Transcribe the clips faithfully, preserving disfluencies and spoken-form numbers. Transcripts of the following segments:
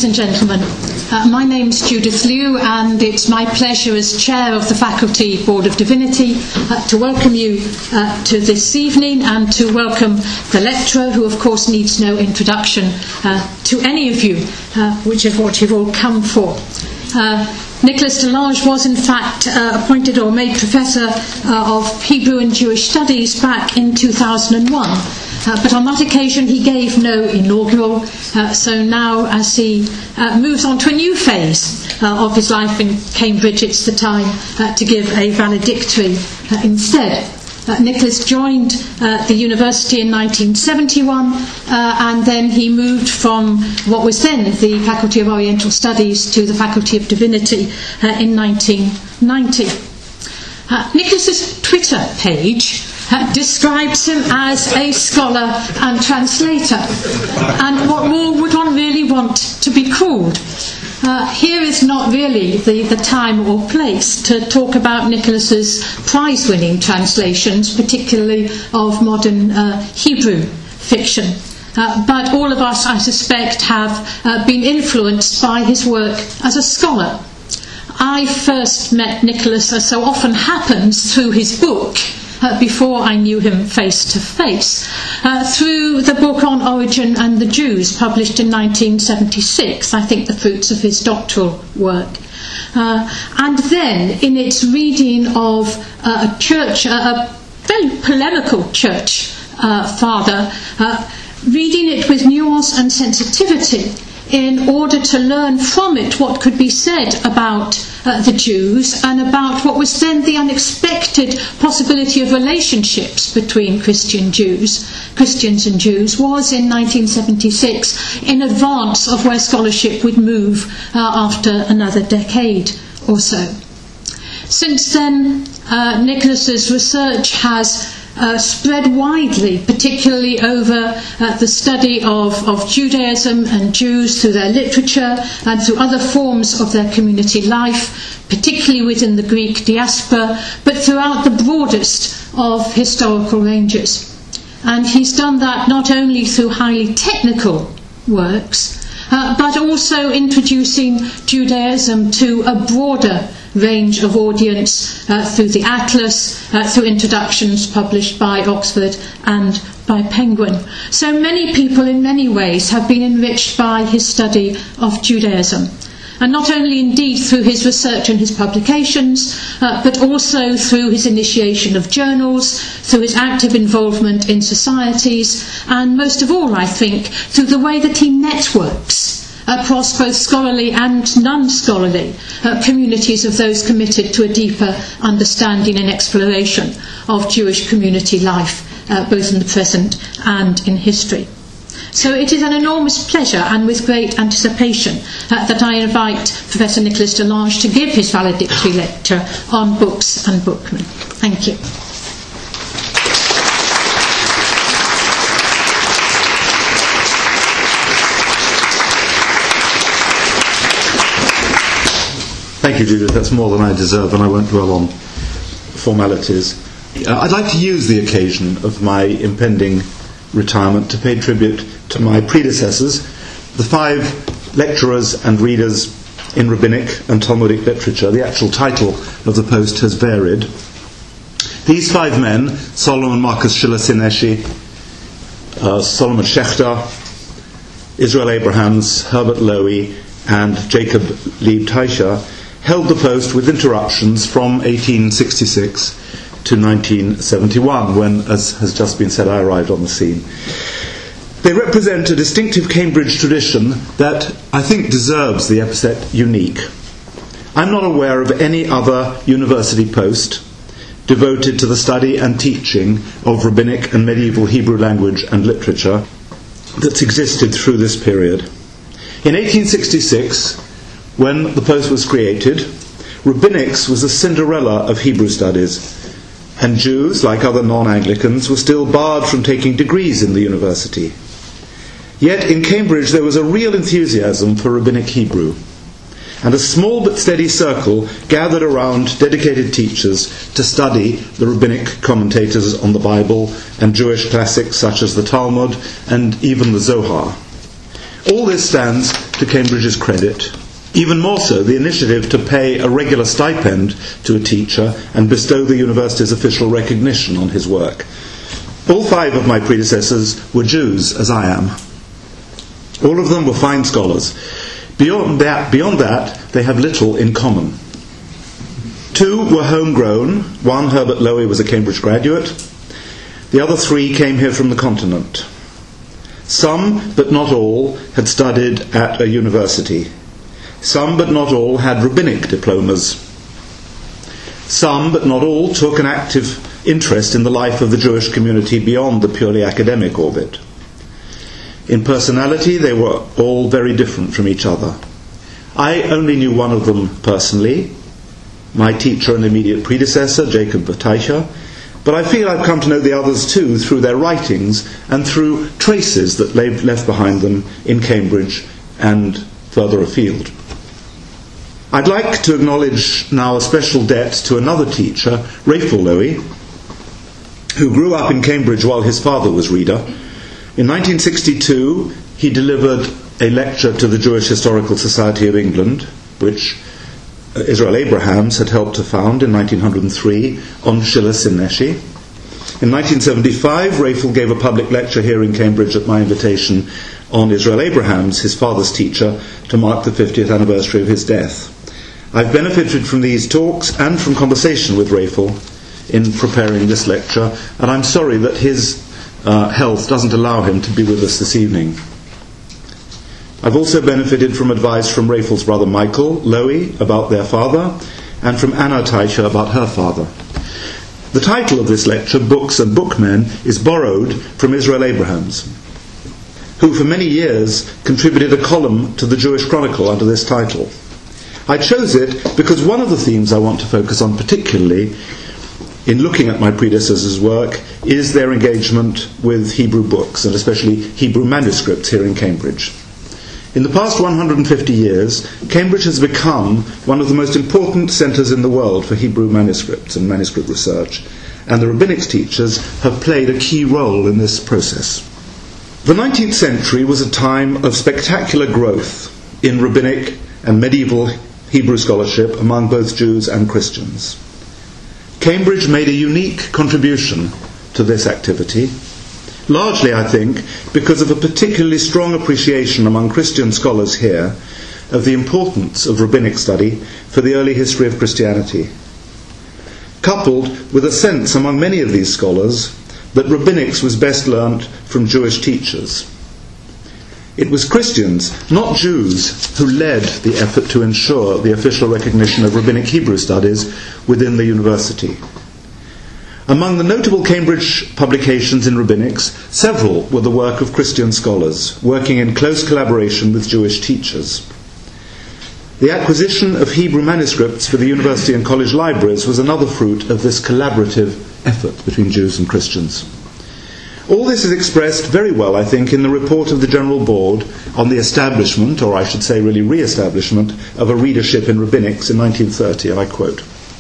Ladies and gentlemen, uh, my name's Judith Liu, and it's my pleasure as Chair of the Faculty Board of Divinity uh, to welcome you uh, to this evening and to welcome the lecturer, who of course needs no introduction uh, to any of you, uh, which is what you've all come for. Uh, Nicholas Delange was in fact uh, appointed or made Professor uh, of Hebrew and Jewish Studies back in two thousand one. Uh, but on that occasion he gave no inaugural, uh, so now as he uh, moves on to a new phase uh, of his life in Cambridge, it's the time uh, to give a valedictory uh, instead. Uh, Nicholas joined uh, the university in nineteen seventy-one uh, and then he moved from what was then the Faculty of Oriental Studies to the Faculty of Divinity uh, in nineteen ninety. Uh, Nicholas's Twitter page Uh, describes him as a scholar and translator, and what more would one really want to be called? Uh, here is not really the, the time or place to talk about Nicholas's prize-winning translations, particularly of modern uh, Hebrew fiction. Uh, but all of us, I suspect, have uh, been influenced by his work as a scholar. I first met Nicholas, as so often happens, through his book, Uh, before I knew him face to face, uh, through the book on Origen and the Jews, published in nineteen seventy-six, I think the fruits of his doctoral work. Uh, and then, in its reading of uh, a church, uh, a very polemical church uh, father, uh, reading it with nuance and sensitivity, in order to learn from it what could be said about uh, the Jews and about what was then the unexpected possibility of relationships between Christian Jews, Christians and Jews, was in nineteen seventy-six in advance of where scholarship would move uh, after another decade or so. Since then, uh, Nicholas's research has Uh, spread widely, particularly over uh, the study of, of Judaism and Jews through their literature and through other forms of their community life, particularly within the Greek diaspora, but throughout the broadest of historical ranges. And he's done that not only through highly technical works, uh, but also introducing Judaism to a broader range of audience uh, through the Atlas, uh, through introductions published by Oxford and by Penguin. So many people in many ways have been enriched by his study of Judaism. And not only indeed through his research and his publications, uh, but also through his initiation of journals, through his active involvement in societies, and most of all, I think, through the way that he networks across both scholarly and non-scholarly uh, communities of those committed to a deeper understanding and exploration of Jewish community life, uh, both in the present and in history. So it is an enormous pleasure and with great anticipation uh, that I invite Professor Nicholas Delange to give his valedictory lecture on books and bookmen. Thank you. Thank you, Judith. That's more than I deserve, and I won't dwell on formalities. Uh, I'd like to use the occasion of my impending retirement to pay tribute to my predecessors, the five lecturers and readers in rabbinic and Talmudic literature. The actual title of the post has varied. These five men, Solomon Marcus Schiller Sineshi, uh, Solomon Schechter, Israel Abrahams, Herbert Lowy, and Jacob Lieb Teicher, held the post with interruptions from eighteen sixty-six to nineteen seventy-one, when, as has just been said, I arrived on the scene. They represent a distinctive Cambridge tradition that I think deserves the epithet unique. I'm not aware of any other university post devoted to the study and teaching of rabbinic and medieval Hebrew language and literature that's existed through this period. In eighteen sixty-six, when the post was created, rabbinics was a Cinderella of Hebrew studies, and Jews, like other non-Anglicans, were still barred from taking degrees in the university. Yet in Cambridge there was a real enthusiasm for rabbinic Hebrew, and a small but steady circle gathered around dedicated teachers to study the rabbinic commentators on the Bible and Jewish classics such as the Talmud and even the Zohar. All this stands to Cambridge's credit. Even more so, the initiative to pay a regular stipend to a teacher and bestow the university's official recognition on his work. All five of my predecessors were Jews, as I am. All of them were fine scholars. Beyond that, beyond that, they have little in common. Two were homegrown. One, Herbert Lowy, was a Cambridge graduate. The other three came here from the continent. Some, but not all, had studied at a university. Some, but not all, had rabbinic diplomas. Some, but not all, took an active interest in the life of the Jewish community beyond the purely academic orbit. In personality, they were all very different from each other. I only knew one of them personally, my teacher and immediate predecessor, Jacob Teicher, but I feel I've come to know the others too through their writings and through traces that they've left behind them in Cambridge and further afield. I'd like to acknowledge now a special debt to another teacher, Raphael Lowy, who grew up in Cambridge while his father was reader. In nineteen sixty-two, he delivered a lecture to the Jewish Historical Society of England, which Israel Abrahams had helped to found in nineteen oh three, on Schiller Simneshi. In nineteen seventy-five, Raphael gave a public lecture here in Cambridge at my invitation on Israel Abrahams, his father's teacher, to mark the fiftieth anniversary of his death. I've benefited from these talks and from conversation with Raphael in preparing this lecture, and I'm sorry that his uh, health doesn't allow him to be with us this evening. I've also benefited from advice from Raphael's brother Michael Lowy about their father, and from Anna Teicher about her father. The title of this lecture, Books and Bookmen, is borrowed from Israel Abrahams, who for many years contributed a column to the Jewish Chronicle under this title. I chose it because one of the themes I want to focus on particularly in looking at my predecessors' work is their engagement with Hebrew books, and especially Hebrew manuscripts here in Cambridge. In the past one hundred fifty years, Cambridge has become one of the most important centres in the world for Hebrew manuscripts and manuscript research, and the rabbinics teachers have played a key role in this process. The nineteenth century was a time of spectacular growth in rabbinic and medieval Hebrew scholarship among both Jews and Christians. Cambridge made a unique contribution to this activity, largely, I think, because of a particularly strong appreciation among Christian scholars here of the importance of rabbinic study for the early history of Christianity, coupled with a sense among many of these scholars that rabbinics was best learnt from Jewish teachers. It was Christians, not Jews, who led the effort to ensure the official recognition of rabbinic Hebrew studies within the university. Among the notable Cambridge publications in rabbinics, several were the work of Christian scholars, working in close collaboration with Jewish teachers. The acquisition of Hebrew manuscripts for the university and college libraries was another fruit of this collaborative effort between Jews and Christians. All this is expressed very well, I think, in the report of the General Board on the establishment, or I should say really re-establishment, of a readership in rabbinics in nineteen thirty, and I quote,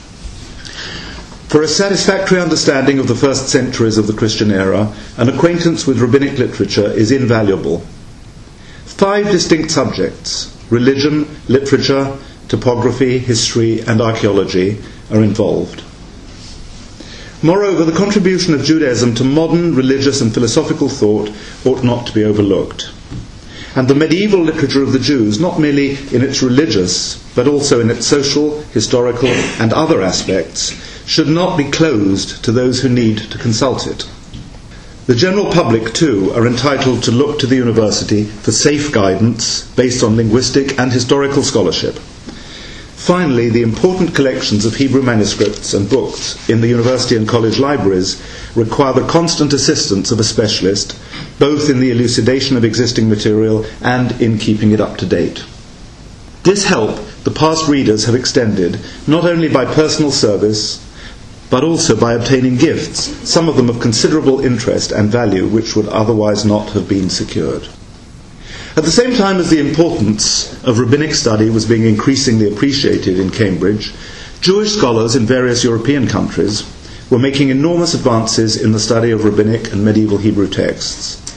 "For a satisfactory understanding of the first centuries of the Christian era, an acquaintance with rabbinic literature is invaluable. Five distinct subjects, religion, literature, topography, history, and archaeology, are involved. Moreover, the contribution of Judaism to modern religious and philosophical thought ought not to be overlooked. And the medieval literature of the Jews, not merely in its religious, but also in its social, historical, and other aspects, should not be closed to those who need to consult it. The general public, too, are entitled to look to the university for safe guidance based on linguistic and historical scholarship. Finally, the important collections of Hebrew manuscripts and books in the university and college libraries require the constant assistance of a specialist, both in the elucidation of existing material and in keeping it up to date. This help the past readers have extended not only by personal service, but also by obtaining gifts, some of them of considerable interest and value, which would otherwise not have been secured. At the same time as the importance of rabbinic study was being increasingly appreciated in Cambridge, Jewish scholars in various European countries were making enormous advances in the study of rabbinic and medieval Hebrew texts.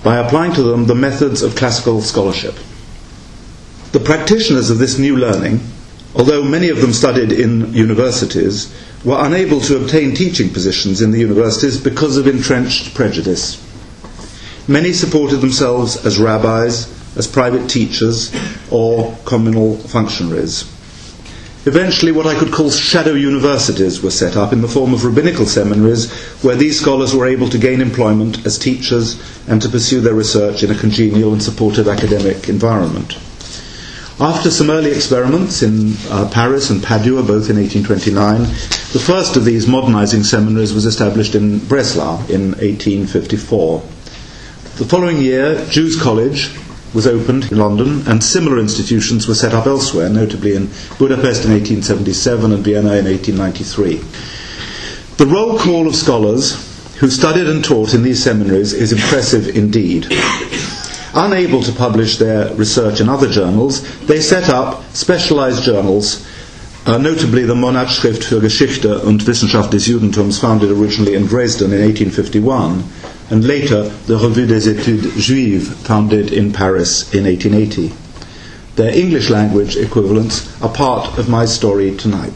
by applying to them the methods of classical scholarship. The practitioners of this new learning, although many of them studied in universities, were unable to obtain teaching positions in the universities because of entrenched prejudice. Many supported themselves as rabbis, as private teachers, or communal functionaries. Eventually, what I could call shadow universities were set up in the form of rabbinical seminaries, where these scholars were able to gain employment as teachers and to pursue their research in a congenial and supportive academic environment. After some early experiments in uh, Paris and Padua, both in eighteen twenty-nine, the first of these modernizing seminaries was established in Breslau in eighteen fifty-four. The following year, Jews College was opened in London, and similar institutions were set up elsewhere, notably in Budapest in eighteen seventy-seven and Vienna in eighteen ninety-three. The roll call of scholars who studied and taught in these seminaries is impressive indeed. Unable to publish their research in other journals, they set up specialized journals, uh, notably the Monatsschrift für Geschichte und Wissenschaft des Judentums, founded originally in Dresden in eighteen fifty-one, and later the Revue des Études Juives, founded in Paris in eighteen eighty. Their English language equivalents are part of my story tonight.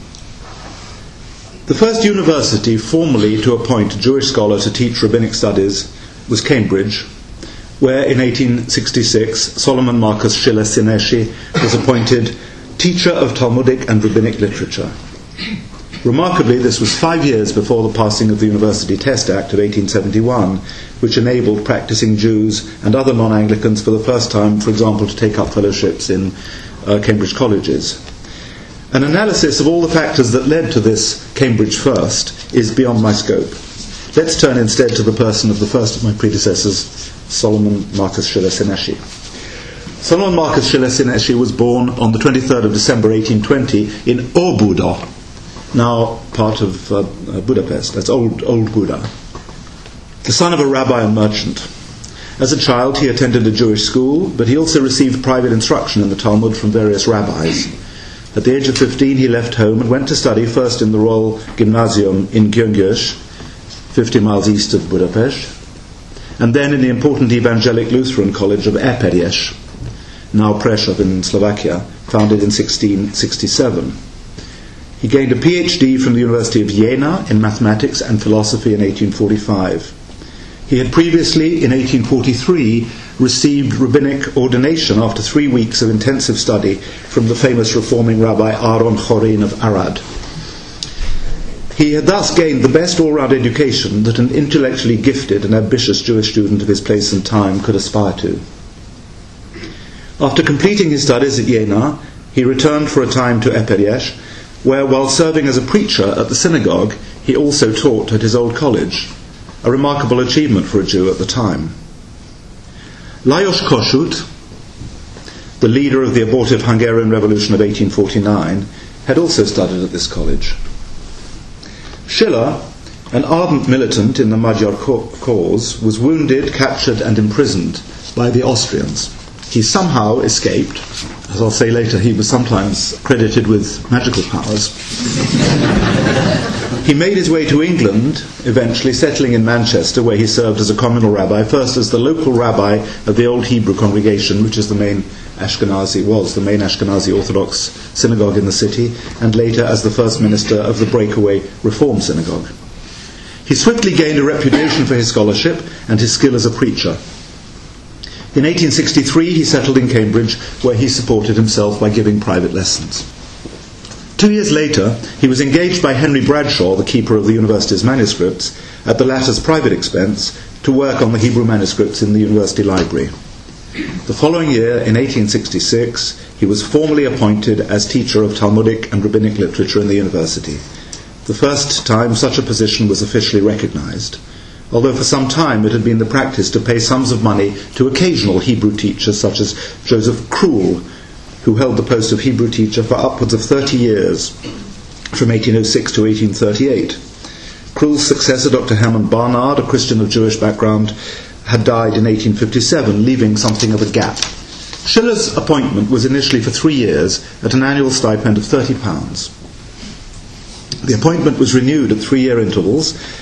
The first university formally to appoint a Jewish scholar to teach rabbinic studies was Cambridge, where in eighteen sixty-six Solomon Marcus Schiller Sinesci was appointed teacher of Talmudic and rabbinic literature. Remarkably, this was five years before the passing of the University Test Act of eighteen seventy-one, which enabled practicing Jews and other non-Anglicans for the first time, for example, to take up fellowships in uh, Cambridge colleges. An analysis of all the factors that led to this Cambridge first is beyond my scope. Let's turn instead to the person of the first of my predecessors, Solomon Marcus Schiller Sinesci. Solomon Marcus Schiller Sinesci was born on the twenty-third of December eighteen twenty in Óbuda, now part of uh, Budapest. That's Old, Old Buda. The son of a rabbi and merchant. As a child, he attended a Jewish school, but he also received private instruction in the Talmud from various rabbis. At the age of fifteen, he left home and went to study first in the Royal Gymnasium in Gyöngyös, fifty miles east of Budapest, and then in the important Evangelic Lutheran College of Eperjes, now Prešov in Slovakia, founded in sixteen sixty-seven. He gained a PhD from the University of Jena in mathematics and philosophy in eighteen forty-five. He had previously, in eighteen forty-three, received rabbinic ordination after three weeks of intensive study from the famous reforming Rabbi Aaron Chorin of Arad. He had thus gained the best all-round education that an intellectually gifted and ambitious Jewish student of his place and time could aspire to. After completing his studies at Jena, he returned for a time to Eperjes, where, while serving as a preacher at the synagogue, he also taught at his old college, a remarkable achievement for a Jew at the time. Lajos Kossuth, the leader of the abortive Hungarian Revolution of eighteen forty-nine, had also studied at this college. Schiller, an ardent militant in the Magyar cause, was wounded, captured and imprisoned by the Austrians. He somehow escaped. As I'll say later, he was sometimes credited with magical powers. He made his way to England, eventually settling in Manchester, where he served as a communal rabbi, first as the local rabbi of the Old Hebrew congregation, which is the main Ashkenazi, was the main Ashkenazi Orthodox synagogue in the city, and later as the first minister of the breakaway Reform synagogue. He swiftly gained a reputation for his scholarship and his skill as a preacher. In eighteen sixty-three, he settled in Cambridge, where he supported himself by giving private lessons. Two years later, he was engaged by Henry Bradshaw, the keeper of the university's manuscripts, at the latter's private expense, to work on the Hebrew manuscripts in the university library. The following year, in eighteen sixty-six, he was formally appointed as teacher of Talmudic and rabbinic literature in the university, the first time such a position was officially recognized, although for some time it had been the practice to pay sums of money to occasional Hebrew teachers such as Joseph Krull, who held the post of Hebrew teacher for upwards of thirty years, from eighteen oh six to eighteen thirty-eight. Krull's successor, Doctor Hermann Barnard, a Christian of Jewish background, had died in eighteen fifty-seven, leaving something of a gap. Schiller's appointment was initially for three years at an annual stipend of thirty pounds. The appointment was renewed at three-year intervals,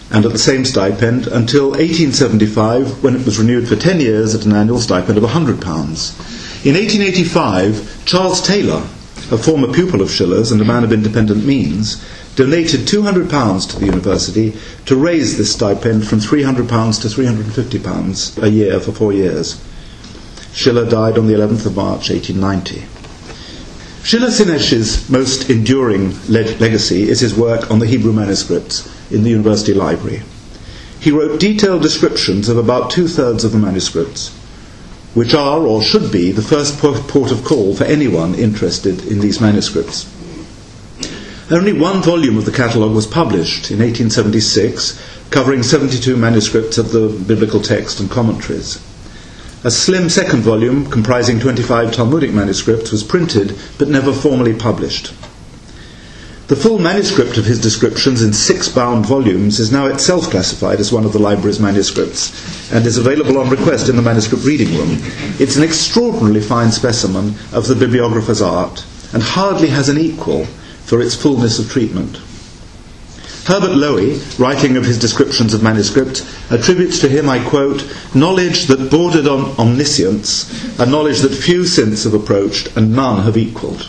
and at the same stipend until eighteen seventy-five, when it was renewed for ten years at an annual stipend of one hundred pounds. In eighteen eighty-five, Charles Taylor, a former pupil of Schiller's and a man of independent means, donated two hundred pounds to the university to raise this stipend from three hundred pounds to three hundred fifty pounds a year for four years. Schiller died on the eleventh of March, eighteen ninety. Schiller-Senesch's most enduring leg- legacy is his work on the Hebrew manuscripts in the university library. He wrote detailed descriptions of about two-thirds of the manuscripts, which are, or should be, the first port of call for anyone interested in these manuscripts. Only one volume of the catalogue was published in eighteen seventy-six, covering seventy-two manuscripts of the biblical text and commentaries. A slim second volume, comprising twenty-five Talmudic manuscripts, was printed but never formally published. The full manuscript of his descriptions in six bound volumes is now itself classified as one of the library's manuscripts and is available on request in the manuscript reading room. It's an extraordinarily fine specimen of the bibliographer's art and hardly has an equal for its fullness of treatment. Herbert Lowy, writing of his descriptions of manuscripts, attributes to him, I quote, knowledge that bordered on omniscience, a knowledge that few since have approached and none have equalled.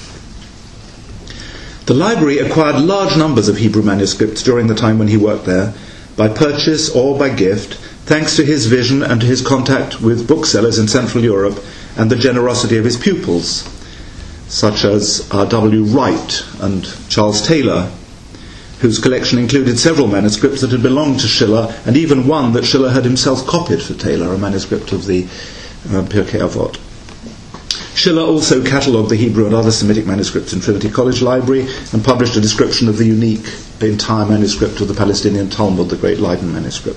The library acquired large numbers of Hebrew manuscripts during the time when he worked there, by purchase or by gift, thanks to his vision and to his contact with booksellers in Central Europe and the generosity of his pupils, such as R W Wright and Charles Taylor, whose collection included several manuscripts that had belonged to Schiller, and even one that Schiller had himself copied for Taylor, a manuscript of the uh, Pirkei Avot. Schiller also catalogued the Hebrew and other Semitic manuscripts in Trinity College Library and published a description of the unique entire manuscript of the Palestinian Talmud, the Great Leiden manuscript.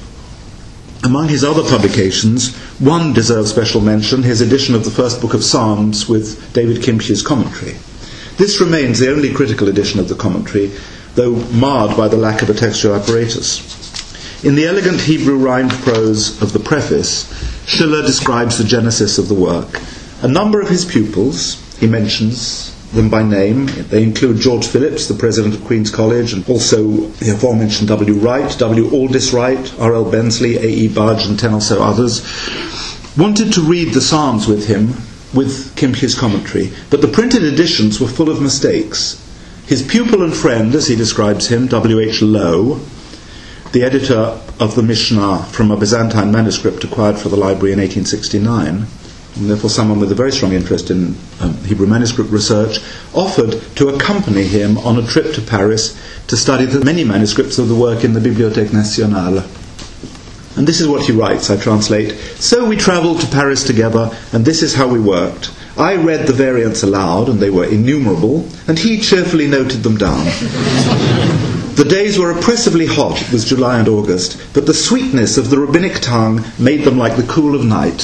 Among his other publications, one deserves special mention, his edition of the first book of Psalms with David Kimche's commentary. This remains the only critical edition of the commentary, though marred by the lack of a textual apparatus. In the elegant Hebrew rhymed prose of the preface, Schiller describes the genesis of the work. A number of his pupils, he mentions them by name. They include George Phillips, the president of Queen's College, and also the aforementioned W. Wright, W. Aldis Wright, R L Bensley, A E Budge, and ten or so others, wanted to read the Psalms with him, with Kimche's commentary, but the printed editions were full of mistakes. His pupil and friend, as he describes him, W H Lowe, the editor of the Mishnah from a Byzantine manuscript acquired for the library in eighteen sixty-nine, and therefore someone with a very strong interest in um, Hebrew manuscript research, offered to accompany him on a trip to Paris to study the many manuscripts of the work in the Bibliothèque Nationale. And this is what he writes, I translate: "So we travelled to Paris together, and this is how we worked. I read the variants aloud, and they were innumerable, and he cheerfully noted them down. The days were oppressively hot, it was July and August, but the sweetness of the rabbinic tongue made them like the cool of night.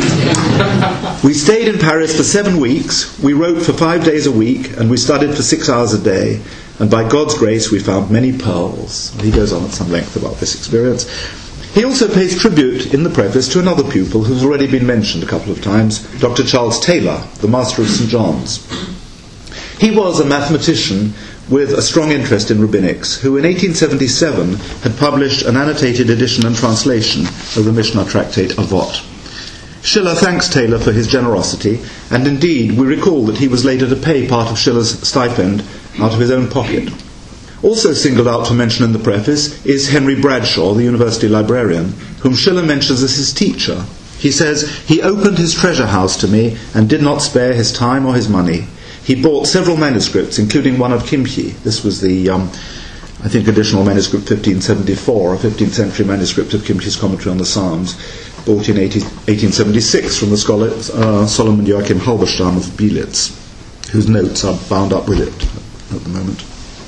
We stayed in Paris for seven weeks, we wrote for five days a week, and we studied for six hours a day, and by God's grace we found many pearls." He goes on at some length about this experience. He also pays tribute in the preface to another pupil who's already been mentioned a couple of times, Doctor Charles Taylor, the Master of Saint John's. He was a mathematician with a strong interest in rabbinics, who in eighteen seventy-seven had published an annotated edition and translation of the Mishnah tractate Avot. Schiller thanks Taylor for his generosity, and indeed we recall that he was later to pay part of Schiller's stipend out of his own pocket. Also singled out for mention in the preface is Henry Bradshaw, the university librarian, whom Schiller mentions as his teacher. He says, "He opened his treasure house to me and did not spare his time or his money. He bought several manuscripts, including one of Kimche." This was the, um, I think, additional manuscript fifteen seventy-four, a fifteenth century manuscript of Kimche's commentary on the Psalms, bought in eighteen seventy-six from the scholar uh, Solomon Joachim Halberstam of Bielitz, whose notes are bound up with it at the moment.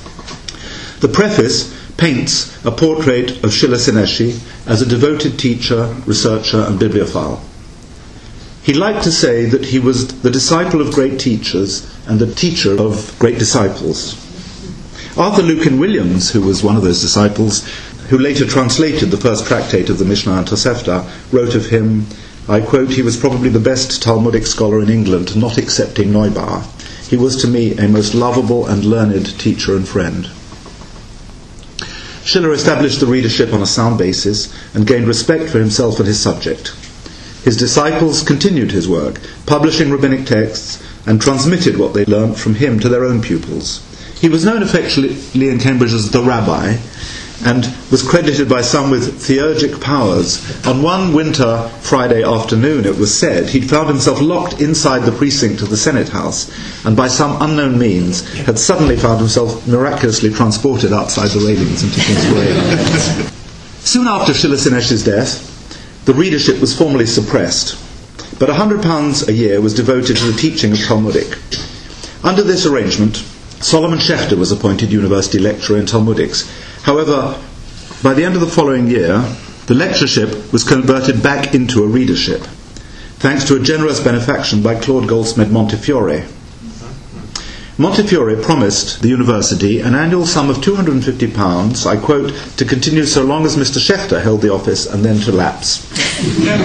The preface paints a portrait of Schiller-Seneschy as a devoted teacher, researcher, and bibliophile. He liked to say that he was the disciple of great teachers and the teacher of great disciples. Arthur Lukin Williams, who was one of those disciples, who later translated the first tractate of the Mishnah and Tosefta, wrote of him, I quote, "He was probably the best Talmudic scholar in England, not excepting Neubauer. He was to me a most lovable and learned teacher and friend." Schiller established the readership on a sound basis and gained respect for himself and his subject. His disciples continued his work, publishing rabbinic texts, and transmitted what they learnt from him to their own pupils. He was known affectionately in Cambridge as the Rabbi, and was credited by some with theurgic powers. On one winter Friday afternoon, it was said, he'd found himself locked inside the precinct of the Senate House, and by some unknown means had suddenly found himself miraculously transported outside the railings into King's Parade. Soon after Schiller Sinesh's death, the readership was formally suppressed, but one hundred pounds a year was devoted to the teaching of Talmudic. Under this arrangement, Solomon Schechter was appointed university lecturer in Talmudics. However, by the end of the following year, the lectureship was converted back into a readership, thanks to a generous benefaction by Claude Goldsmith Montefiore. Montefiore promised the university an annual sum of two hundred fifty pounds, I quote, to continue so long as Mister Schechter held the office and then to lapse. I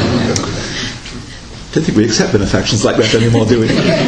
don't think we accept benefactions like that anymore, do we?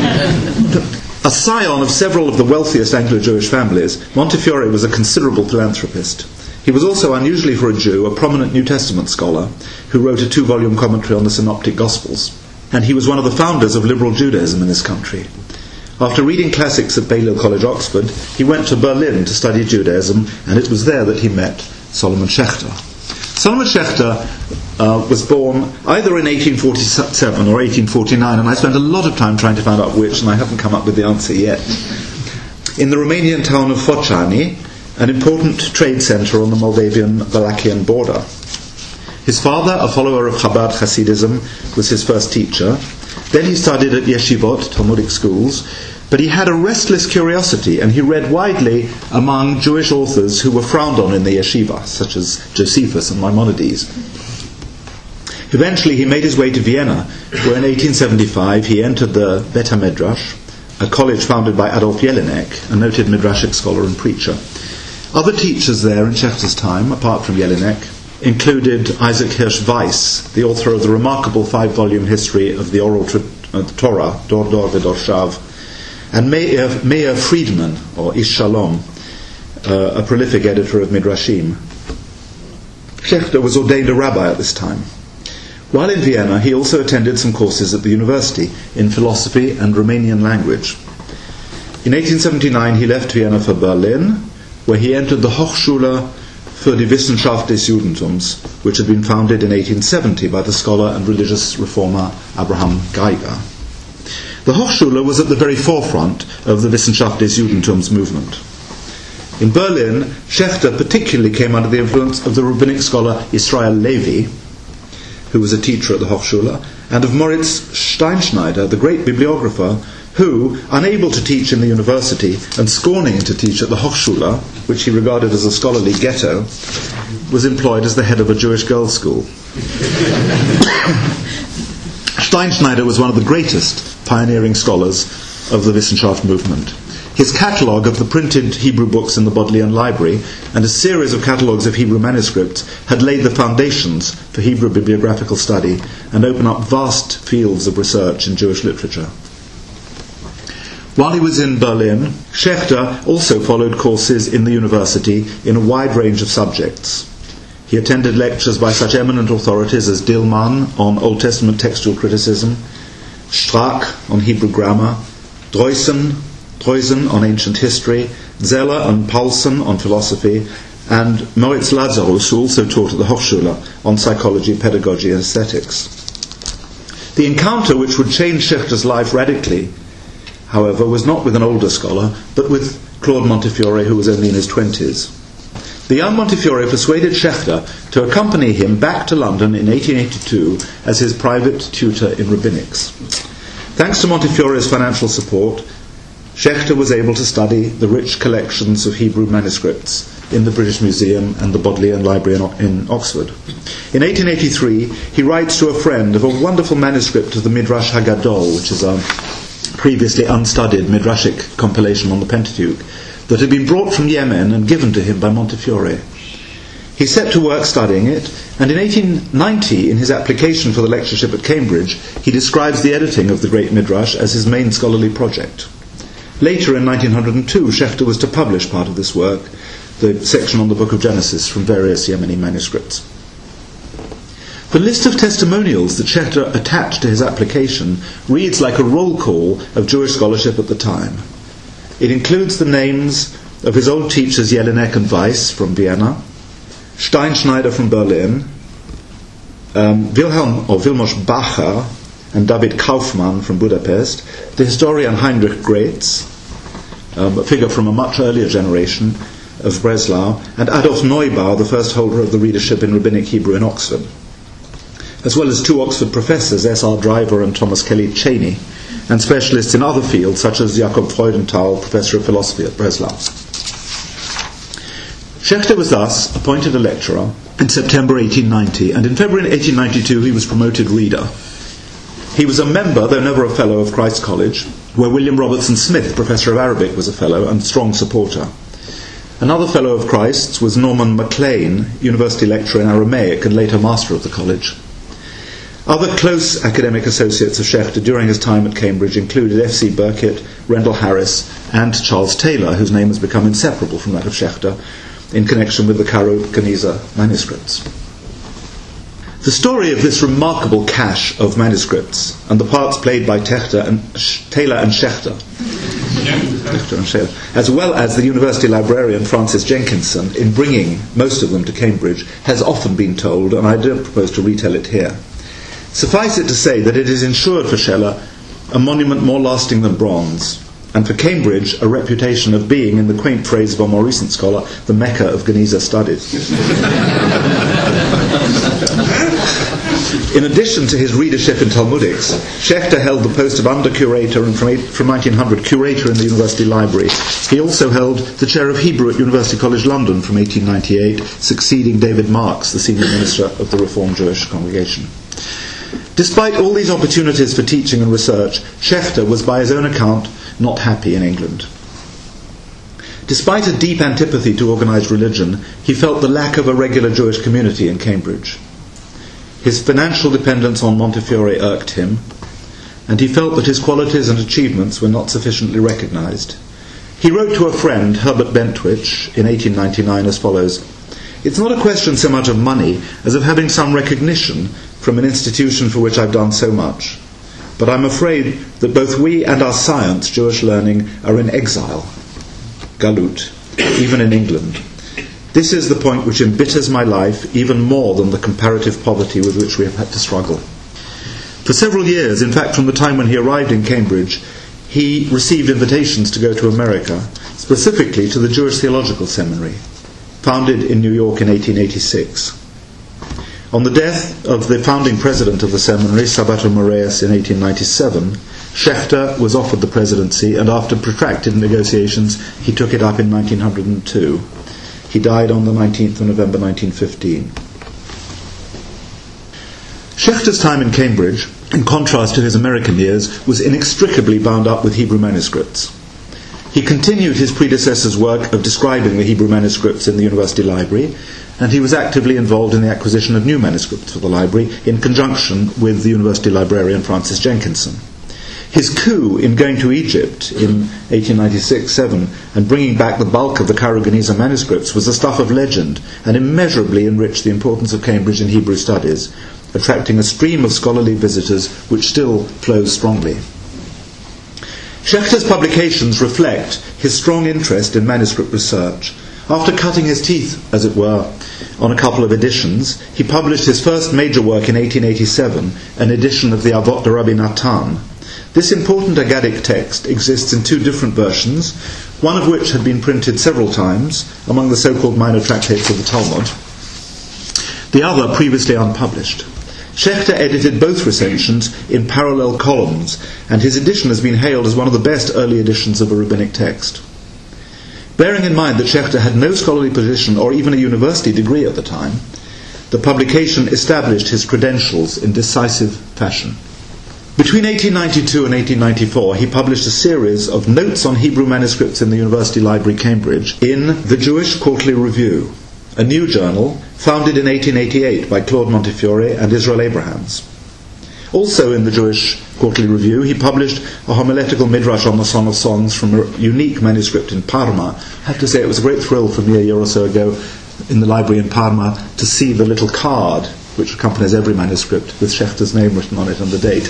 A scion of several of the wealthiest Anglo-Jewish families, Montefiore was a considerable philanthropist. He was also, unusually for a Jew, a prominent New Testament scholar who wrote a two-volume commentary on the Synoptic Gospels. And he was one of the founders of liberal Judaism in this country. After reading classics at Balliol College, Oxford, he went to Berlin to study Judaism, and it was there that he met Solomon Schechter. Solomon Schechter uh, was born either in eighteen forty-seven or eighteen forty-nine, and I spent a lot of time trying to find out which, and I haven't come up with the answer yet. In the Romanian town of Focani, an important trade centre on the Moldavian-Wallachian border. His father, a follower of Chabad Hasidism, was his first teacher. Then he studied at yeshivot, Talmudic schools, but he had a restless curiosity, and he read widely among Jewish authors who were frowned on in the yeshiva, such as Josephus and Maimonides. Eventually he made his way to Vienna, where in eighteen seventy-five he entered the Bet HaMedrash, a college founded by Adolf Jelinek, a noted Midrashic scholar and preacher. Other teachers there in Schechter's time, apart from Jelinek, included Isaac Hirsch Weiss, the author of the remarkable five-volume history of the oral tra- uh, the Torah, Dor Dor V'Dor Shav, and Meir, Meir Friedman, or Ish Shalom, uh, a prolific editor of Midrashim. Schechter was ordained a rabbi at this time. While in Vienna, he also attended some courses at the university in philosophy and Romanian language. In eighteen seventy-nine, he left Vienna for Berlin, where he entered the Hochschule für die Wissenschaft des Judentums, which had been founded in eighteen seventy by the scholar and religious reformer Abraham Geiger. The Hochschule was at the very forefront of the Wissenschaft des Judentums movement. In Berlin, Schechter particularly came under the influence of the rabbinic scholar Israel Levi, who was a teacher at the Hochschule, and of Moritz Steinschneider, the great bibliographer, who, unable to teach in the university and scorning to teach at the Hochschule, which he regarded as a scholarly ghetto, was employed as the head of a Jewish girls' school. Steinschneider was one of the greatest pioneering scholars of the Wissenschaft movement. His catalogue of the printed Hebrew books in the Bodleian Library and a series of catalogues of Hebrew manuscripts had laid the foundations for Hebrew bibliographical study and opened up vast fields of research in Jewish literature. While he was in Berlin, Schechter also followed courses in the university in a wide range of subjects. He attended lectures by such eminent authorities as Dillmann on Old Testament textual criticism, Strack on Hebrew grammar, Droysen, Droysen on ancient history, Zeller and Paulsen on philosophy, and Moritz Lazarus, who also taught at the Hochschule, on psychology, pedagogy and aesthetics. The encounter which would change Schechter's life radically, however, was not with an older scholar, but with Claude Montefiore, who was only in his twenties. The young Montefiore persuaded Schechter to accompany him back to London in eighteen eighty-two as his private tutor in rabbinics. Thanks to Montefiore's financial support, Schechter was able to study the rich collections of Hebrew manuscripts in the British Museum and the Bodleian Library in Oxford. In eighteen eighty-three, he writes to a friend of a wonderful manuscript of the Midrash Haggadol, which is a previously unstudied Midrashic compilation on the Pentateuch, that had been brought from Yemen and given to him by Montefiore. He set to work studying it, and in eighteen ninety, in his application for the lectureship at Cambridge, he describes the editing of the great Midrash as his main scholarly project. Later, in nineteen oh two, Schechter was to publish part of this work, the section on the Book of Genesis from various Yemeni manuscripts. The list of testimonials that Schechter attached to his application reads like a roll call of Jewish scholarship at the time. It includes the names of his old teachers Jelinek and Weiss from Vienna, Steinschneider from Berlin, um, Wilhelm or Vilmos Bacher and David Kaufmann from Budapest, the historian Heinrich Graetz, um, a figure from a much earlier generation of Breslau, and Adolf Neubauer, the first holder of the readership in Rabbinic Hebrew in Oxford, as well as two Oxford professors, S R Driver and Thomas Kelly Cheney, and specialists in other fields such as Jakob Freudenthal, professor of philosophy at Breslau. Schechter was thus appointed a lecturer in September eighteen ninety, and in February eighteen ninety-two he was promoted reader. He was a member, though never a fellow, of Christ's College, where William Robertson Smith, professor of Arabic, was a fellow and strong supporter. Another fellow of Christ's was Norman Maclean, university lecturer in Aramaic and later master of the college. Other close academic associates of Schechter during his time at Cambridge included F C Burkitt, Rendell Harris, and Charles Taylor, whose name has become inseparable from that of Schechter in connection with the Cairo Geniza manuscripts. The story of this remarkable cache of manuscripts and the parts played by Techter and Sh- Taylor and Schechter, Techter and Schechter, as well as the university librarian Francis Jenkinson in bringing most of them to Cambridge, has often been told, and I don't propose to retell it here. Suffice it to say that it is ensured for Scheller a monument more lasting than bronze, and for Cambridge a reputation of being, in the quaint phrase of a more recent scholar, the Mecca of Geniza studies. In addition to his readership in Talmudics, Schechter held the post of under-curator and from, eight, from nineteen hundred curator in the University Library. He also held the chair of Hebrew at University College London from eighteen ninety-eight, succeeding David Marks, the senior minister of the Reformed Jewish congregation. Despite all these opportunities for teaching and research, Schechter was by his own account not happy in England. Despite a deep antipathy to organised religion, he felt the lack of a regular Jewish community in Cambridge. His financial dependence on Montefiore irked him, and he felt that his qualities and achievements were not sufficiently recognised. He wrote to a friend, Herbert Bentwich, in eighteen ninety-nine as follows: "It's not a question so much of money as of having some recognition from an institution for which I've done so much. But I'm afraid that both we and our science, Jewish learning, are in exile, galut, even in England. This is the point which embitters my life even more than the comparative poverty with which we have had to struggle." For several years, in fact from the time when he arrived in Cambridge, he received invitations to go to America, specifically to the Jewish Theological Seminary, founded in New York in eighteen eighty-six. On the death of the founding president of the seminary, Sabato Moraes, in eighteen ninety-seven, Schechter was offered the presidency, and after protracted negotiations, he took it up in nineteen oh two. He died on the nineteenth of November nineteen fifteen. Schechter's time in Cambridge, in contrast to his American years, was inextricably bound up with Hebrew manuscripts. He continued his predecessor's work of describing the Hebrew manuscripts in the university library, and he was actively involved in the acquisition of new manuscripts for the library in conjunction with the university librarian Francis Jenkinson. His coup in going to Egypt in eighteen ninety-six seven and bringing back the bulk of the Cairo Geniza manuscripts was the stuff of legend and immeasurably enriched the importance of Cambridge in Hebrew studies, attracting a stream of scholarly visitors which still flows strongly. Schechter's publications reflect his strong interest in manuscript research. After cutting his teeth, as it were, on a couple of editions, he published his first major work in eighteen eighty-seven, an edition of the Avot de Rabbi Natan. This important Agadic text exists in two different versions, one of which had been printed several times among the so-called minor tractates of the Talmud, the other previously unpublished. Schechter edited both recensions in parallel columns, and his edition has been hailed as one of the best early editions of a rabbinic text. Bearing in mind that Schechter had no scholarly position or even a university degree at the time, the publication established his credentials in decisive fashion. Between eighteen ninety-two and eighteen ninety-four, he published a series of notes on Hebrew manuscripts in the University Library, Cambridge, in the Jewish Quarterly Review, a new journal founded in eighteen eighty-eight by Claude Montefiore and Israel Abrahams. Also in the Jewish Quarterly Review, he published a homiletical midrash on the Song of Songs from a unique manuscript in Parma. I have to say it was a great thrill for me a year or so ago in the library in Parma to see the little card which accompanies every manuscript with Schechter's name written on it and the date.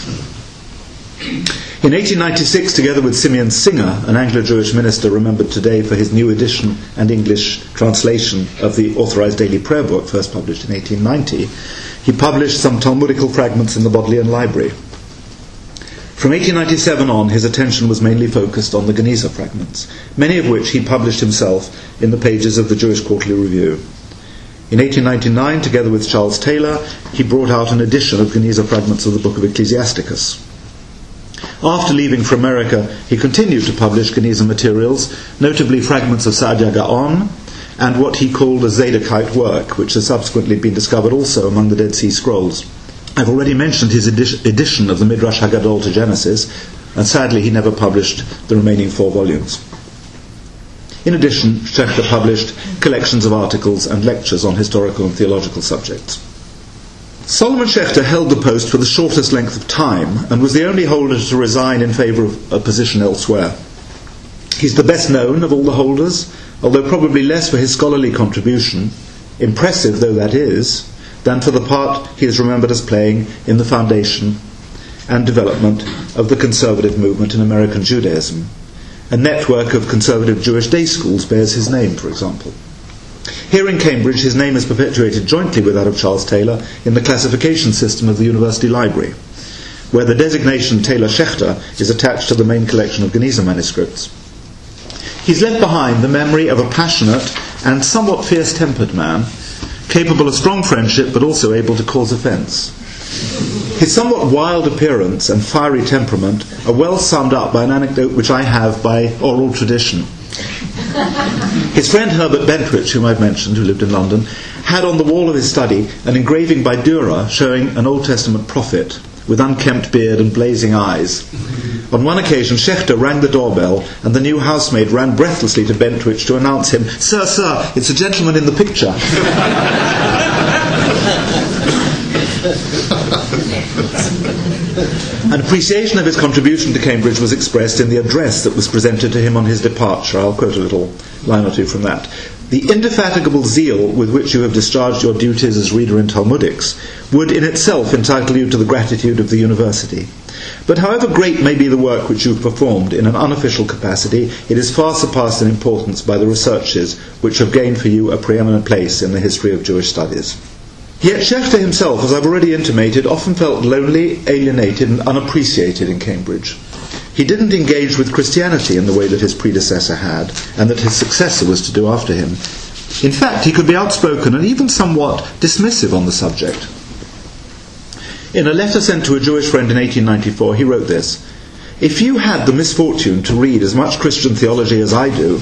In eighteen ninety-six, together with Simeon Singer, an Anglo-Jewish minister remembered today for his new edition and English translation of the Authorized Daily Prayer Book, first published in eighteen ninety, he published some Talmudical fragments in the Bodleian Library. From eighteen ninety-seven on, his attention was mainly focused on the Geniza fragments, many of which he published himself in the pages of the Jewish Quarterly Review. In eighteen ninety-nine, together with Charles Taylor, he brought out an edition of Geniza fragments of the Book of Ecclesiasticus. After leaving for America, he continued to publish Geniza materials, notably fragments of Saadia Gaon, and what he called a Zadokite work, which has subsequently been discovered also among the Dead Sea Scrolls. I've already mentioned his edi- edition of the Midrash Haggadol to Genesis, and sadly he never published the remaining four volumes. In addition, Schechter published collections of articles and lectures on historical and theological subjects. Solomon Schechter held the post for the shortest length of time and was the only holder to resign in favour of a position elsewhere. He's the best known of all the holders, although probably less for his scholarly contribution, impressive though that is, than for the part he is remembered as playing in the foundation and development of the conservative movement in American Judaism. A network of conservative Jewish day schools bears his name, for example. Here in Cambridge, his name is perpetuated jointly with that of Charles Taylor in the classification system of the University Library, where the designation Taylor Schechter is attached to the main collection of Geniza manuscripts. He's left behind the memory of a passionate and somewhat fierce-tempered man, capable of strong friendship but also able to cause offence. His somewhat wild appearance and fiery temperament are well summed up by an anecdote which I have by oral tradition. His friend Herbert Bentwich, whom I've mentioned, who lived in London, had on the wall of his study an engraving by Dürer showing an Old Testament prophet with unkempt beard and blazing eyes. On one occasion, Schechter rang the doorbell, and the new housemaid ran breathlessly to Bentwich to announce him, "Sir, sir, it's a gentleman in the picture." An appreciation of his contribution to Cambridge was expressed in the address that was presented to him on his departure. I'll quote a little line or two from that. "The indefatigable zeal with which you have discharged your duties as reader in Talmudics would in itself entitle you to the gratitude of the University. But however great may be the work which you have performed in an unofficial capacity, it is far surpassed in importance by the researches which have gained for you a preeminent place in the history of Jewish studies." Yet Schechter himself, as I've already intimated, often felt lonely, alienated and unappreciated in Cambridge. He didn't engage with Christianity in the way that his predecessor had, and that his successor was to do after him. In fact, he could be outspoken and even somewhat dismissive on the subject. In a letter sent to a Jewish friend in eighteen ninety-four, he wrote this: "If you had the misfortune to read as much Christian theology as I do,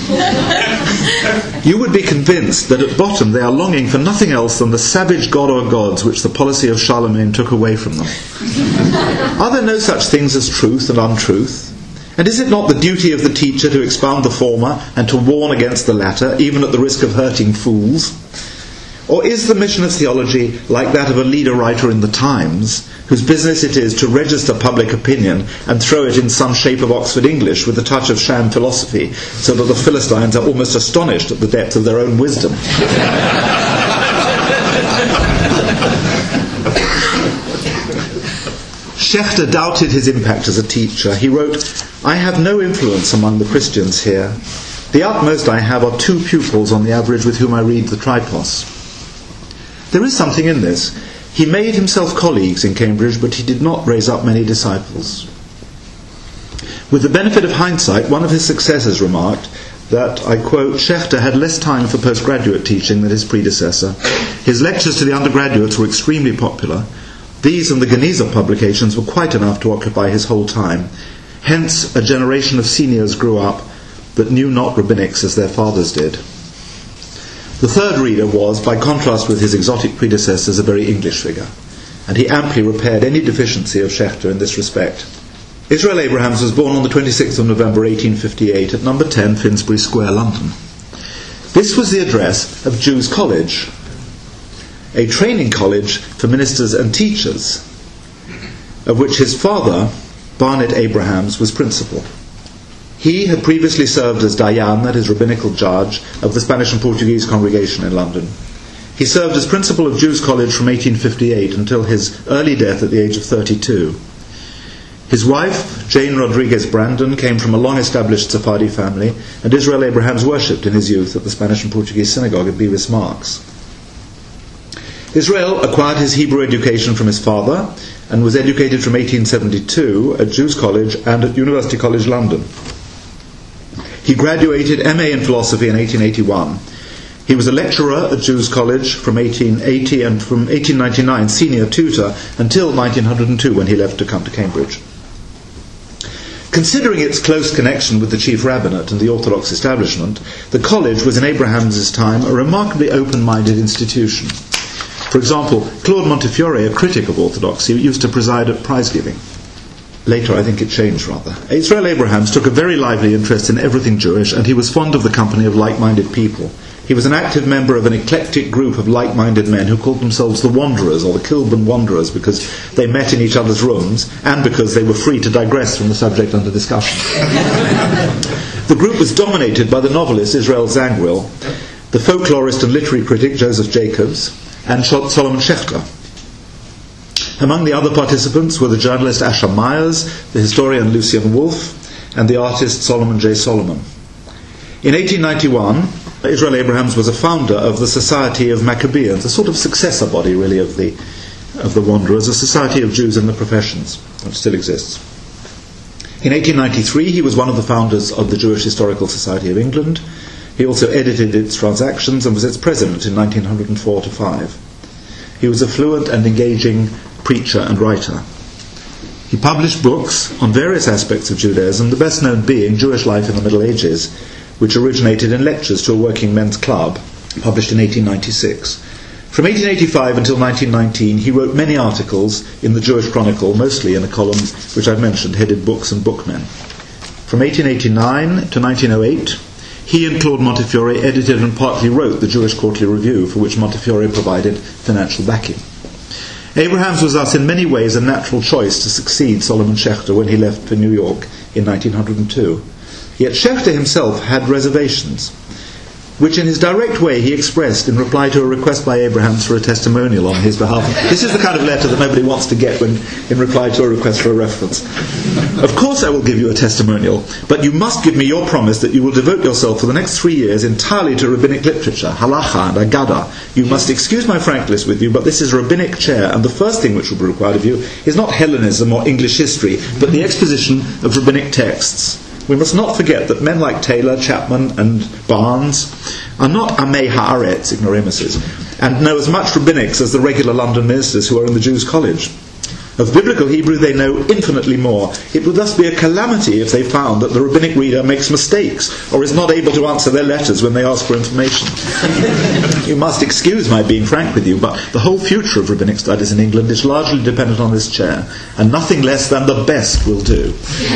you would be convinced that at bottom they are longing for nothing else than the savage god or gods which the policy of Charlemagne took away from them. Are there no such things as truth and untruth? And is it not the duty of the teacher to expound the former and to warn against the latter, even at the risk of hurting fools? Or is the mission of theology like that of a leader writer in the Times, whose business it is to register public opinion and throw it in some shape of Oxford English with a touch of sham philosophy, so that the Philistines are almost astonished at the depth of their own wisdom?" Schechter doubted his impact as a teacher. He wrote, "I have no influence among the Christians here. The utmost I have are two pupils on the average with whom I read the Tripos." There is something in this. He made himself colleagues in Cambridge, but he did not raise up many disciples. With the benefit of hindsight, one of his successors remarked that, I quote, "Schechter had less time for postgraduate teaching than his predecessor. His lectures to the undergraduates were extremely popular. These and the Geniza publications were quite enough to occupy his whole time. Hence, a generation of seniors grew up that knew not rabbinics as their fathers did." The third reader was, by contrast with his exotic predecessors, a very English figure, and he amply repaired any deficiency of Schechter in this respect. Israel Abrahams was born on the twenty-sixth of November eighteen fifty-eight at number ten Finsbury Square, London. This was the address of Jews College, a training college for ministers and teachers. of which his father, Barnet Abrahams, was principal. He had previously served as Dayan, that is, rabbinical judge, of the Spanish and Portuguese congregation in London. He served as principal of Jews College from eighteen fifty-eight until his early death at the age of thirty-two. His wife, Jane Rodriguez Brandon, came from a long-established Sephardi family, and Israel Abrahams worshipped in his youth at the Spanish and Portuguese synagogue at Bevis Marks. Israel acquired his Hebrew education from his father and was educated from eighteen seventy-two at Jews College and at University College London. He graduated M A in philosophy in eighteen eighty-one. He was a lecturer at Jews College from eighteen eighty and from eighteen ninety-nine senior tutor until nineteen oh two when he left to come to Cambridge. Considering its close connection with the chief rabbinate and the Orthodox establishment, the college was in Abraham's time a remarkably open-minded institution. For example, Claude Montefiore, a critic of orthodoxy, used to preside at prize-giving. Later, I think it changed, rather. Israel Abrahams took a very lively interest in everything Jewish, and he was fond of the company of like-minded people. He was an active member of an eclectic group of like-minded men who called themselves the Wanderers, or the Kilburn Wanderers, because they met in each other's rooms, and because they were free to digress from the subject under discussion. The group was dominated by the novelist Israel Zangwill, the folklorist and literary critic Joseph Jacobs, and Solomon Schechter. Among the other participants were the journalist Asher Myers, the historian Lucian Wolff, and the artist Solomon J. Solomon. In eighteen ninety-one, Israel Abrahams was a founder of the Society of Maccabeans, a sort of successor body, really, of the of the Wanderers, a society of Jews in the professions, which still exists. In eighteen ninety-three, he was one of the founders of the Jewish Historical Society of England. He also edited its transactions and was its president in nineteen oh four to five. He was a fluent and engaging preacher and writer. He published books on various aspects of Judaism, the best known being Jewish Life in the Middle Ages, which originated in lectures to a working men's club, published in eighteen ninety-six. From eighteen eighty-five until nineteen nineteen, he wrote many articles in the Jewish Chronicle, mostly in a column which I've mentioned, headed Books and Bookmen. From eighteen eighty-nine to nineteen oh eight, he and Claude Montefiore edited and partly wrote the Jewish Quarterly Review, for which Montefiore provided financial backing. Abrahams was thus in many ways a natural choice to succeed Solomon Schechter when he left for New York in nineteen oh two. Yet Schechter himself had reservations, which in his direct way he expressed in reply to a request by Abrahams for a testimonial on his behalf. This is the kind of letter that nobody wants to get when in reply to a request for a reference. Of course I will give you a testimonial, but you must give me your promise that you will devote yourself for the next three years entirely to rabbinic literature, halacha and agada. You must excuse my frankness with you, but this is a rabbinic chair, and the first thing which will be required of you is not Hellenism or English history, but the exposition of rabbinic texts. We must not forget that men like Taylor, Chapman and Barnes are not amei haaretz, ignoramuses, and know as much rabbinics as the regular London ministers who are in the Jews' College. Of biblical Hebrew they know infinitely more. It would thus be a calamity if they found that the rabbinic reader makes mistakes or is not able to answer their letters when they ask for information. You must excuse my being frank with you, but the whole future of rabbinic studies in England is largely dependent on this chair, and nothing less than the best will do.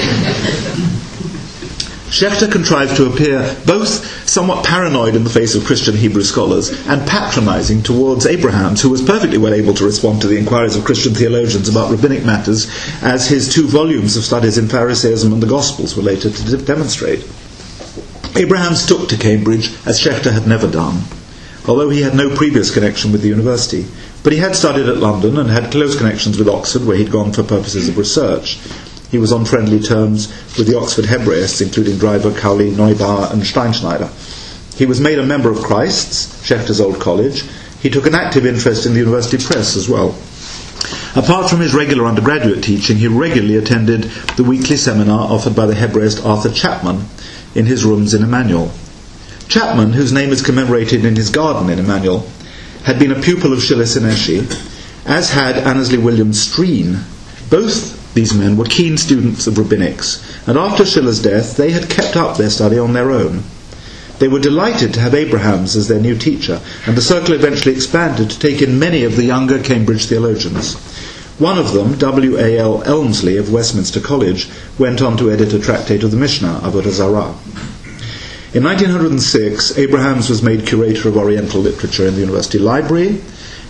Schechter contrived to appear both somewhat paranoid in the face of Christian Hebrew scholars and patronizing towards Abrahams, who was perfectly well able to respond to the inquiries of Christian theologians about rabbinic matters, as his two volumes of studies in Pharisaism and the Gospels were later to de- demonstrate. Abrahams took to Cambridge as Schechter had never done, although he had no previous connection with the university. But he had studied at London and had close connections with Oxford, where he'd gone for purposes of research. He was on friendly terms with the Oxford Hebraists, including Driver, Cowley, Neubauer and Steinschneider. He was made a member of Christ's, Schechter's old college. He took an active interest in the university press as well. Apart from his regular undergraduate teaching, he regularly attended the weekly seminar offered by the Hebraist Arthur Chapman in his rooms in Emmanuel. Chapman, whose name is commemorated in his garden in Emmanuel, had been a pupil of Schiller Sinesci, as had Annesley Williams Streen. Both these men were keen students of rabbinics, and after Schiller's death they had kept up their study on their own. They were delighted to have Abrahams as their new teacher, and the circle eventually expanded to take in many of the younger Cambridge theologians. One of them, W A L Elmsley of Westminster College, went on to edit a tractate of the Mishnah, Avodah Zarah. In nineteen oh six, Abrahams was made curator of Oriental literature in the university library.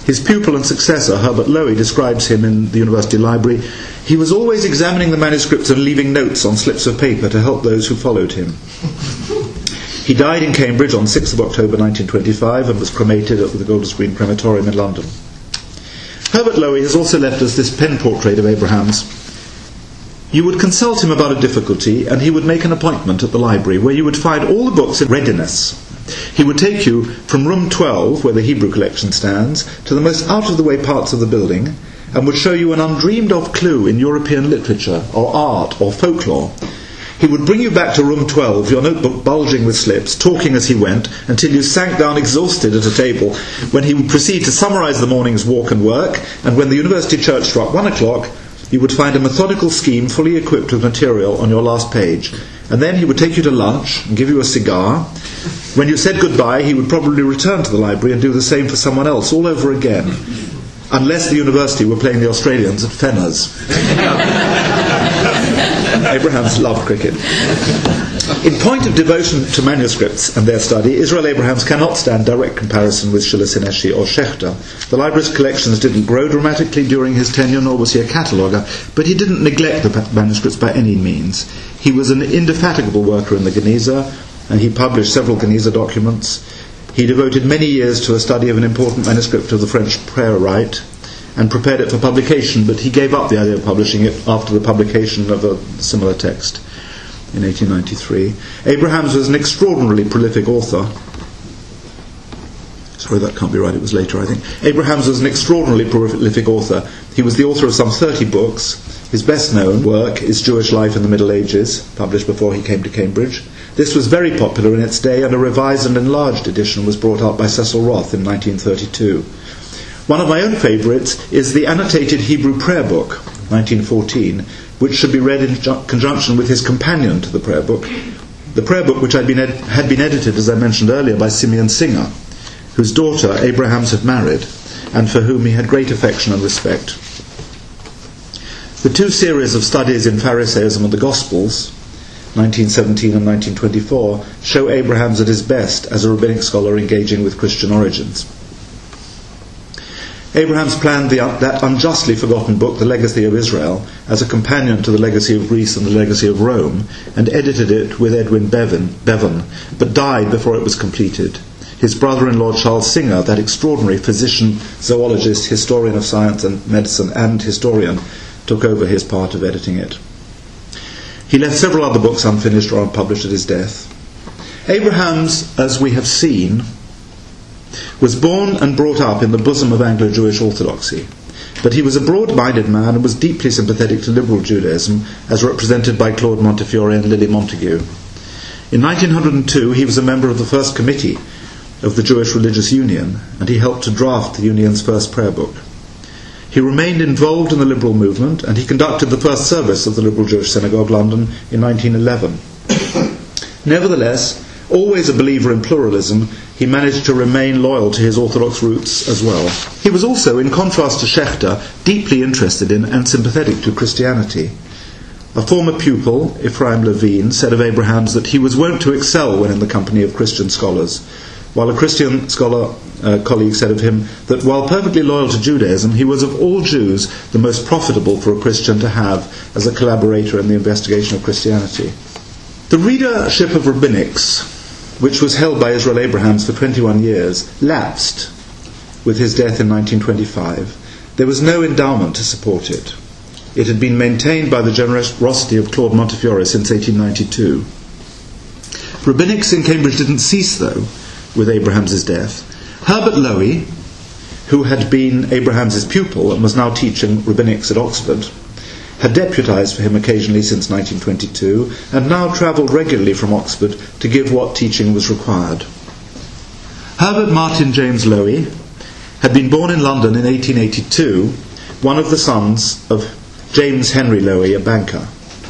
His pupil and successor, Herbert Lowy, describes him in the University Library. He was always examining the manuscripts and leaving notes on slips of paper to help those who followed him. He died in Cambridge on sixth of October nineteen twenty-five and was cremated at the Golders Green Crematorium in London. Herbert Lowy has also left us this pen portrait of Abraham's. You would consult him about a difficulty and he would make an appointment at the library where you would find all the books in readiness. He would take you from room twelve, where the Hebrew collection stands, to the most out-of-the-way parts of the building and would show you an undreamed-of clue in European literature or art or folklore. He would bring you back to room twelve, your notebook bulging with slips, talking as he went, until you sank down exhausted at a table, when he would proceed to summarise the morning's walk and work, and when the university church struck one o'clock, you would find a methodical scheme fully equipped with material on your last page. And then he would take you to lunch and give you a cigar. When you said goodbye, he would probably return to the library and do the same for someone else all over again. Unless the university were playing the Australians at Fenners. Abrahams loved cricket. In point of devotion to manuscripts and their study, Israel Abrahams cannot stand direct comparison with Shlomo Sineshi or Schechter. The library's collections didn't grow dramatically during his tenure, nor was he a cataloguer, but he didn't neglect the manuscripts by any means. He was an indefatigable worker in the Geniza, and he published several Geniza documents. He devoted many years to a study of an important manuscript of the French prayer rite and prepared it for publication, but he gave up the idea of publishing it after the publication of a similar text in eighteen ninety-three. Abrahams was an extraordinarily prolific author. Sorry, that can't be right, it was later, I think. Abrahams was an extraordinarily prolific author. He was the author of some thirty books. His best-known work is Jewish Life in the Middle Ages, published before he came to Cambridge. This was very popular in its day, and a revised and enlarged edition was brought out by Cecil Roth in nineteen thirty-two. One of my own favourites is the annotated Hebrew prayer book, nineteen fourteen, which should be read in conjunction with his companion to the prayer book, the prayer book which had been, ed- had been edited, as I mentioned earlier, by Simeon Singer, whose daughter Abrahams had married, and for whom he had great affection and respect. The two series of studies in Pharisaism and the Gospels, nineteen seventeen and nineteen twenty-four, show Abrahams at his best as a rabbinic scholar engaging with Christian origins. Abrahams planned the, that unjustly forgotten book, The Legacy of Israel, as a companion to The Legacy of Greece and The Legacy of Rome, and edited it with Edwin Bevan, Bevan, but died before it was completed. His brother-in-law Charles Singer, that extraordinary physician, zoologist, historian of science and medicine, and historian, took over his part of editing it. He left several other books unfinished or unpublished at his death. Abrahams, as we have seen, was born and brought up in the bosom of Anglo-Jewish orthodoxy, but he was a broad-minded man and was deeply sympathetic to liberal Judaism, as represented by Claude Montefiore and Lily Montagu. In nineteen oh two, he was a member of the first committee of the Jewish Religious Union, and he helped to draft the Union's first prayer book. He remained involved in the liberal movement, and he conducted the first service of the Liberal Jewish Synagogue, London, in nineteen eleven. Nevertheless, always a believer in pluralism, he managed to remain loyal to his Orthodox roots as well. He was also, in contrast to Schechter, deeply interested in and sympathetic to Christianity. A former pupil, Ephraim Levine, said of Abrahams that he was wont to excel when in the company of Christian scholars, while a Christian scholar uh, colleague said of him that while perfectly loyal to Judaism, he was of all Jews the most profitable for a Christian to have as a collaborator in the investigation of Christianity. The readership of rabbinics, which was held by Israel Abrahams for twenty-one years, lapsed with his death in nineteen twenty-five. There was no endowment to support it. It had been maintained by the generosity of Claude Montefiore since eighteen ninety-two. Rabbinics in Cambridge didn't cease, though, with Abrahams's death. Herbert Lowy, who had been Abrahams's pupil and was now teaching rabbinics at Oxford, had deputised for him occasionally since nineteen twenty-two, and now travelled regularly from Oxford to give what teaching was required. Herbert Martin James Lowy had been born in London in eighteen eighty-two, one of the sons of James Henry Lowy, a banker.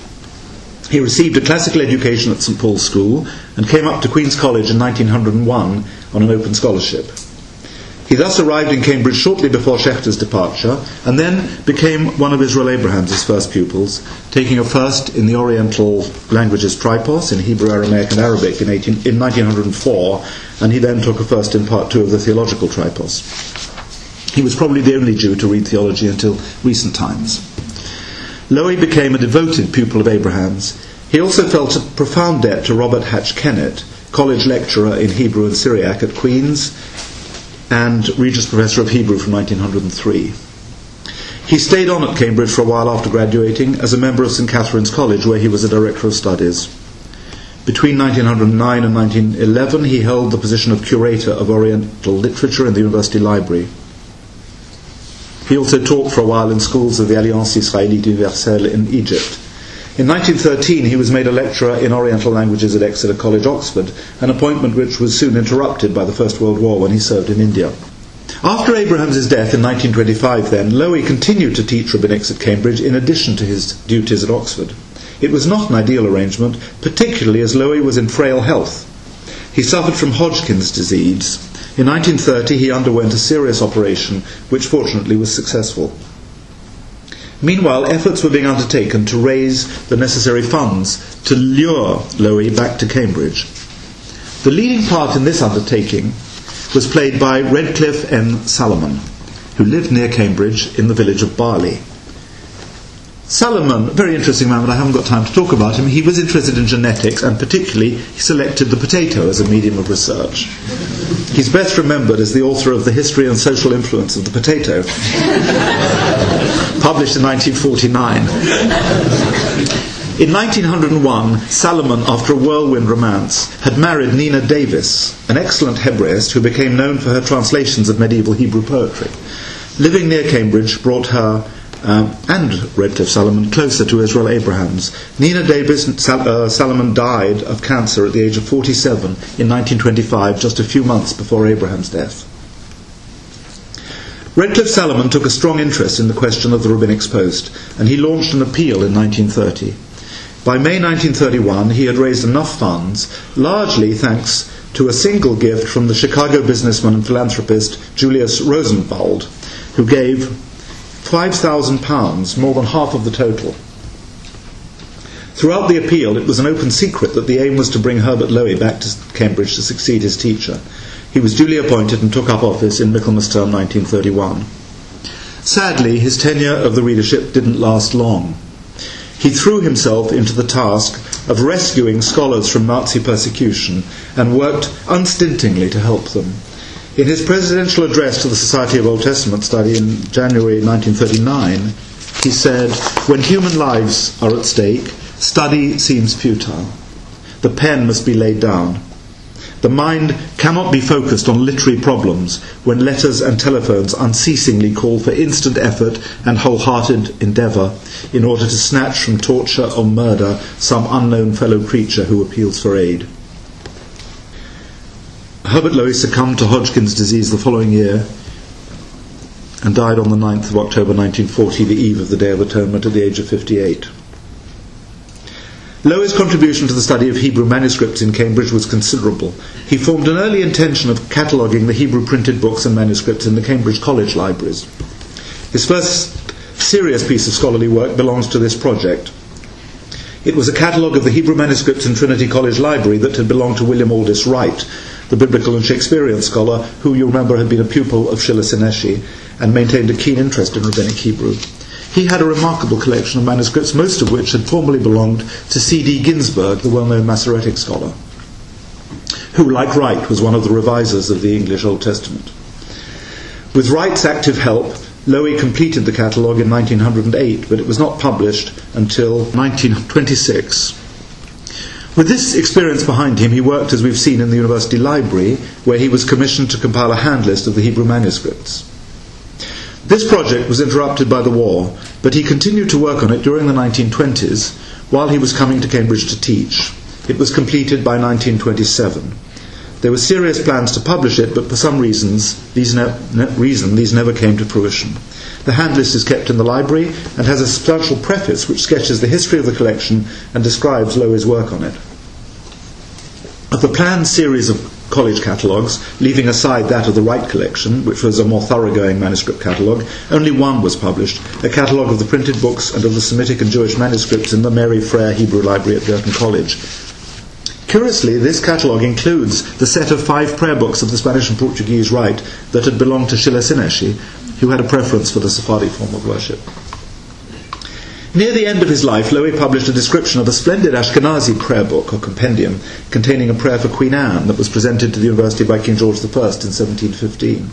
He received a classical education at St Paul's School and came up to Queen's College in nineteen oh one on an open scholarship. He thus arrived in Cambridge shortly before Schechter's departure, and then became one of Israel Abrahams' first pupils, taking a first in the Oriental languages tripos, in Hebrew, Aramaic and Arabic, in, eighteen, in nineteen oh four, and he then took a first in part two of the theological tripos. He was probably the only Jew to read theology until recent times. Lowy became a devoted pupil of Abraham's. He also felt a profound debt to Robert Hatch Kennett, college lecturer in Hebrew and Syriac at Queen's and Regius Professor of Hebrew from nineteen oh three. He stayed on at Cambridge for a while after graduating as a member of St Catherine's College, where he was a Director of Studies. Between nineteen oh nine and nineteen eleven, he held the position of Curator of Oriental Literature in the University Library. He also taught for a while in schools of the Alliance Israélite Universelle in Egypt. In nineteen thirteen, he was made a lecturer in Oriental languages at Exeter College, Oxford, an appointment which was soon interrupted by the First World War when he served in India. After Abraham's death in nineteen twenty-five, then, Lowy continued to teach rabbinics at Cambridge in addition to his duties at Oxford. It was not an ideal arrangement, particularly as Lowy was in frail health. He suffered from Hodgkin's disease. In nineteen thirty, he underwent a serious operation, which fortunately was successful. Meanwhile, efforts were being undertaken to raise the necessary funds to lure Lowy back to Cambridge. The leading part in this undertaking was played by Redcliffe N. Salomon, who lived near Cambridge in the village of Barley. Salomon, a very interesting man, but I haven't got time to talk about him. He was interested in genetics, and particularly he selected the potato as a medium of research. He's best remembered as the author of The History and Social Influence of the Potato, published in nineteen forty-nine. In nineteen oh one, Salomon, after a whirlwind romance, had married Nina Davis, an excellent Hebraist who became known for her translations of medieval Hebrew poetry. Living near Cambridge brought her Um, and Redcliffe Salomon closer to Israel Abrahams. Nina Davis Sal- uh, Salomon died of cancer at the age of forty-seven in nineteen twenty-five, just a few months before Abraham's death. Redcliffe Salomon took a strong interest in the question of the rabbinics post, and he launched an appeal in nineteen thirty. By May nineteen thirty-one, he had raised enough funds, largely thanks to a single gift from the Chicago businessman and philanthropist Julius Rosenwald, who gave five thousand pounds, more than half of the total. Throughout the appeal, it was an open secret that the aim was to bring Herbert Lowy back to Cambridge to succeed his teacher. He was duly appointed and took up office in Michaelmas term nineteen thirty-one. Sadly, his tenure of the readership didn't last long. He threw himself into the task of rescuing scholars from Nazi persecution and worked unstintingly to help them. In his presidential address to the Society of Old Testament Study in January nineteen thirty-nine, he said, "When human lives are at stake, study seems futile. The pen must be laid down. The mind cannot be focused on literary problems when letters and telephones unceasingly call for instant effort and wholehearted endeavour in order to snatch from torture or murder some unknown fellow creature who appeals for aid." Herbert Lowy succumbed to Hodgkin's disease the following year and died on the ninth of October nineteen forty, the eve of the Day of Atonement, at the age of fifty-eight. Lowy's contribution to the study of Hebrew manuscripts in Cambridge was considerable. He formed an early intention of cataloguing the Hebrew printed books and manuscripts in the Cambridge College libraries. His first serious piece of scholarly work belongs to this project. It was a catalogue of the Hebrew manuscripts in Trinity College Library that had belonged to William Aldis Wright, the biblical and Shakespearean scholar who, you remember, had been a pupil of Shila Seneshi and maintained a keen interest in Rabbinic Hebrew. He had a remarkable collection of manuscripts, most of which had formerly belonged to C D Ginsberg, the well-known Masoretic scholar, who, like Wright, was one of the revisers of the English Old Testament. With Wright's active help, Lowy completed the catalogue in nineteen oh eight, but it was not published until nineteen twenty-six. With this experience behind him, he worked, as we've seen, in the University Library, where he was commissioned to compile a hand list of the Hebrew manuscripts. This project was interrupted by the war, but he continued to work on it during the nineteen twenties, while he was coming to Cambridge to teach. It was completed by nineteen twenty-seven. There were serious plans to publish it, but for some reasons, these ne- ne- reason, these never came to fruition. The hand list is kept in the library and has a substantial preface which sketches the history of the collection and describes Lowy's work on it. Of the planned series of college catalogues, leaving aside that of the Wright collection, which was a more thoroughgoing manuscript catalogue, only one was published, a catalogue of the printed books and of the Semitic and Jewish manuscripts in the Mary Frere Hebrew Library at Girton College. Curiously, this catalogue includes the set of five prayer books of the Spanish and Portuguese Rite that had belonged to Shila Seneshi, who had a preference for the Sephardi form of worship. Near the end of his life, Lowy published a description of a splendid Ashkenazi prayer book or compendium containing a prayer for Queen Anne that was presented to the university by King George the First in seventeen fifteen.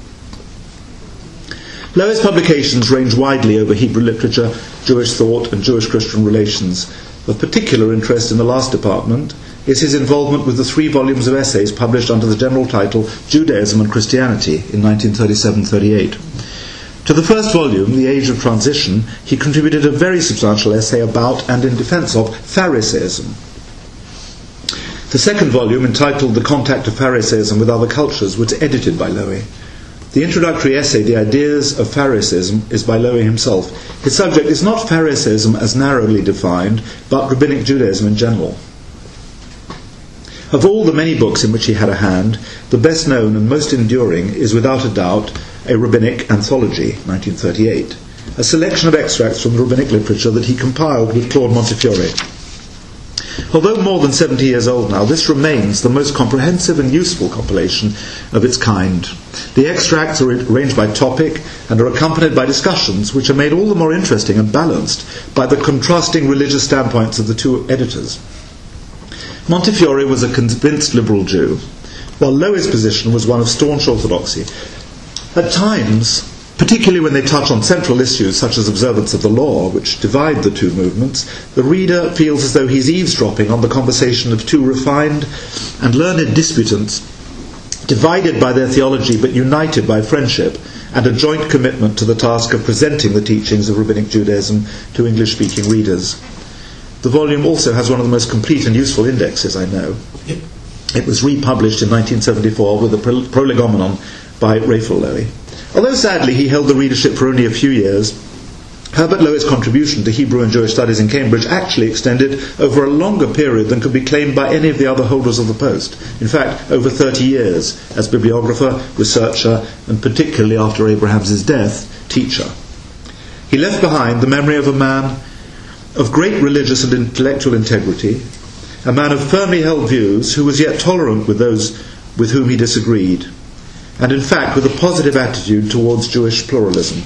Lowy's publications range widely over Hebrew literature, Jewish thought and Jewish-Christian relations. Of particular interest in the last department is his involvement with the three volumes of essays published under the general title Judaism and Christianity in nineteen thirty-seven thirty-eight. To the first volume, The Age of Transition, he contributed a very substantial essay about and in defense of Pharisaism. The second volume, entitled The Contact of Pharisaism with Other Cultures, was edited by Lowy. The introductory essay, The Ideas of Pharisaism, is by Lowy himself. His subject is not Pharisaism as narrowly defined, but Rabbinic Judaism in general. Of all the many books in which he had a hand, the best known and most enduring is without a doubt A Rabbinic Anthology, nineteen thirty-eight, a selection of extracts from the rabbinic literature that he compiled with Claude Montefiore. Although more than seventy years old now, this remains the most comprehensive and useful compilation of its kind. The extracts are arranged by topic and are accompanied by discussions which are made all the more interesting and balanced by the contrasting religious standpoints of the two editors. Montefiore was a convinced liberal Jew, while Lowy's position was one of staunch orthodoxy. At times, particularly when they touch on central issues such as observance of the law, which divide the two movements, the reader feels as though he's eavesdropping on the conversation of two refined and learned disputants, divided by their theology but united by friendship and a joint commitment to the task of presenting the teachings of Rabbinic Judaism to English-speaking readers. The volume also has one of the most complete and useful indexes I know. It was republished in nineteen seventy-four with a prolegomenon by Raphael Lowy. Although sadly he held the readership for only a few years, Herbert Lowy's contribution to Hebrew and Jewish studies in Cambridge actually extended over a longer period than could be claimed by any of the other holders of the post. In fact, over thirty years as bibliographer, researcher, and particularly after Abraham's death, teacher. He left behind the memory of a man of great religious and intellectual integrity, a man of firmly held views who was yet tolerant with those with whom he disagreed, and in fact with a positive attitude towards Jewish pluralism.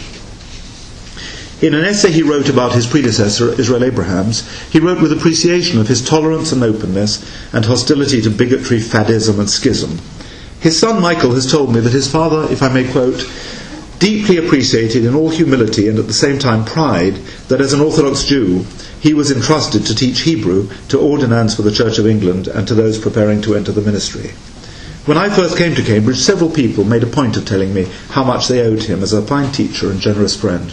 In an essay he wrote about his predecessor, Israel Abrahams, he wrote with appreciation of his tolerance and openness and hostility to bigotry, faddism and schism. His son Michael has told me that his father, if I may quote, deeply appreciated in all humility and at the same time pride that as an Orthodox Jew he was entrusted to teach Hebrew to ordinands for the Church of England and to those preparing to enter the ministry. When I first came to Cambridge, several people made a point of telling me how much they owed him as a fine teacher and generous friend.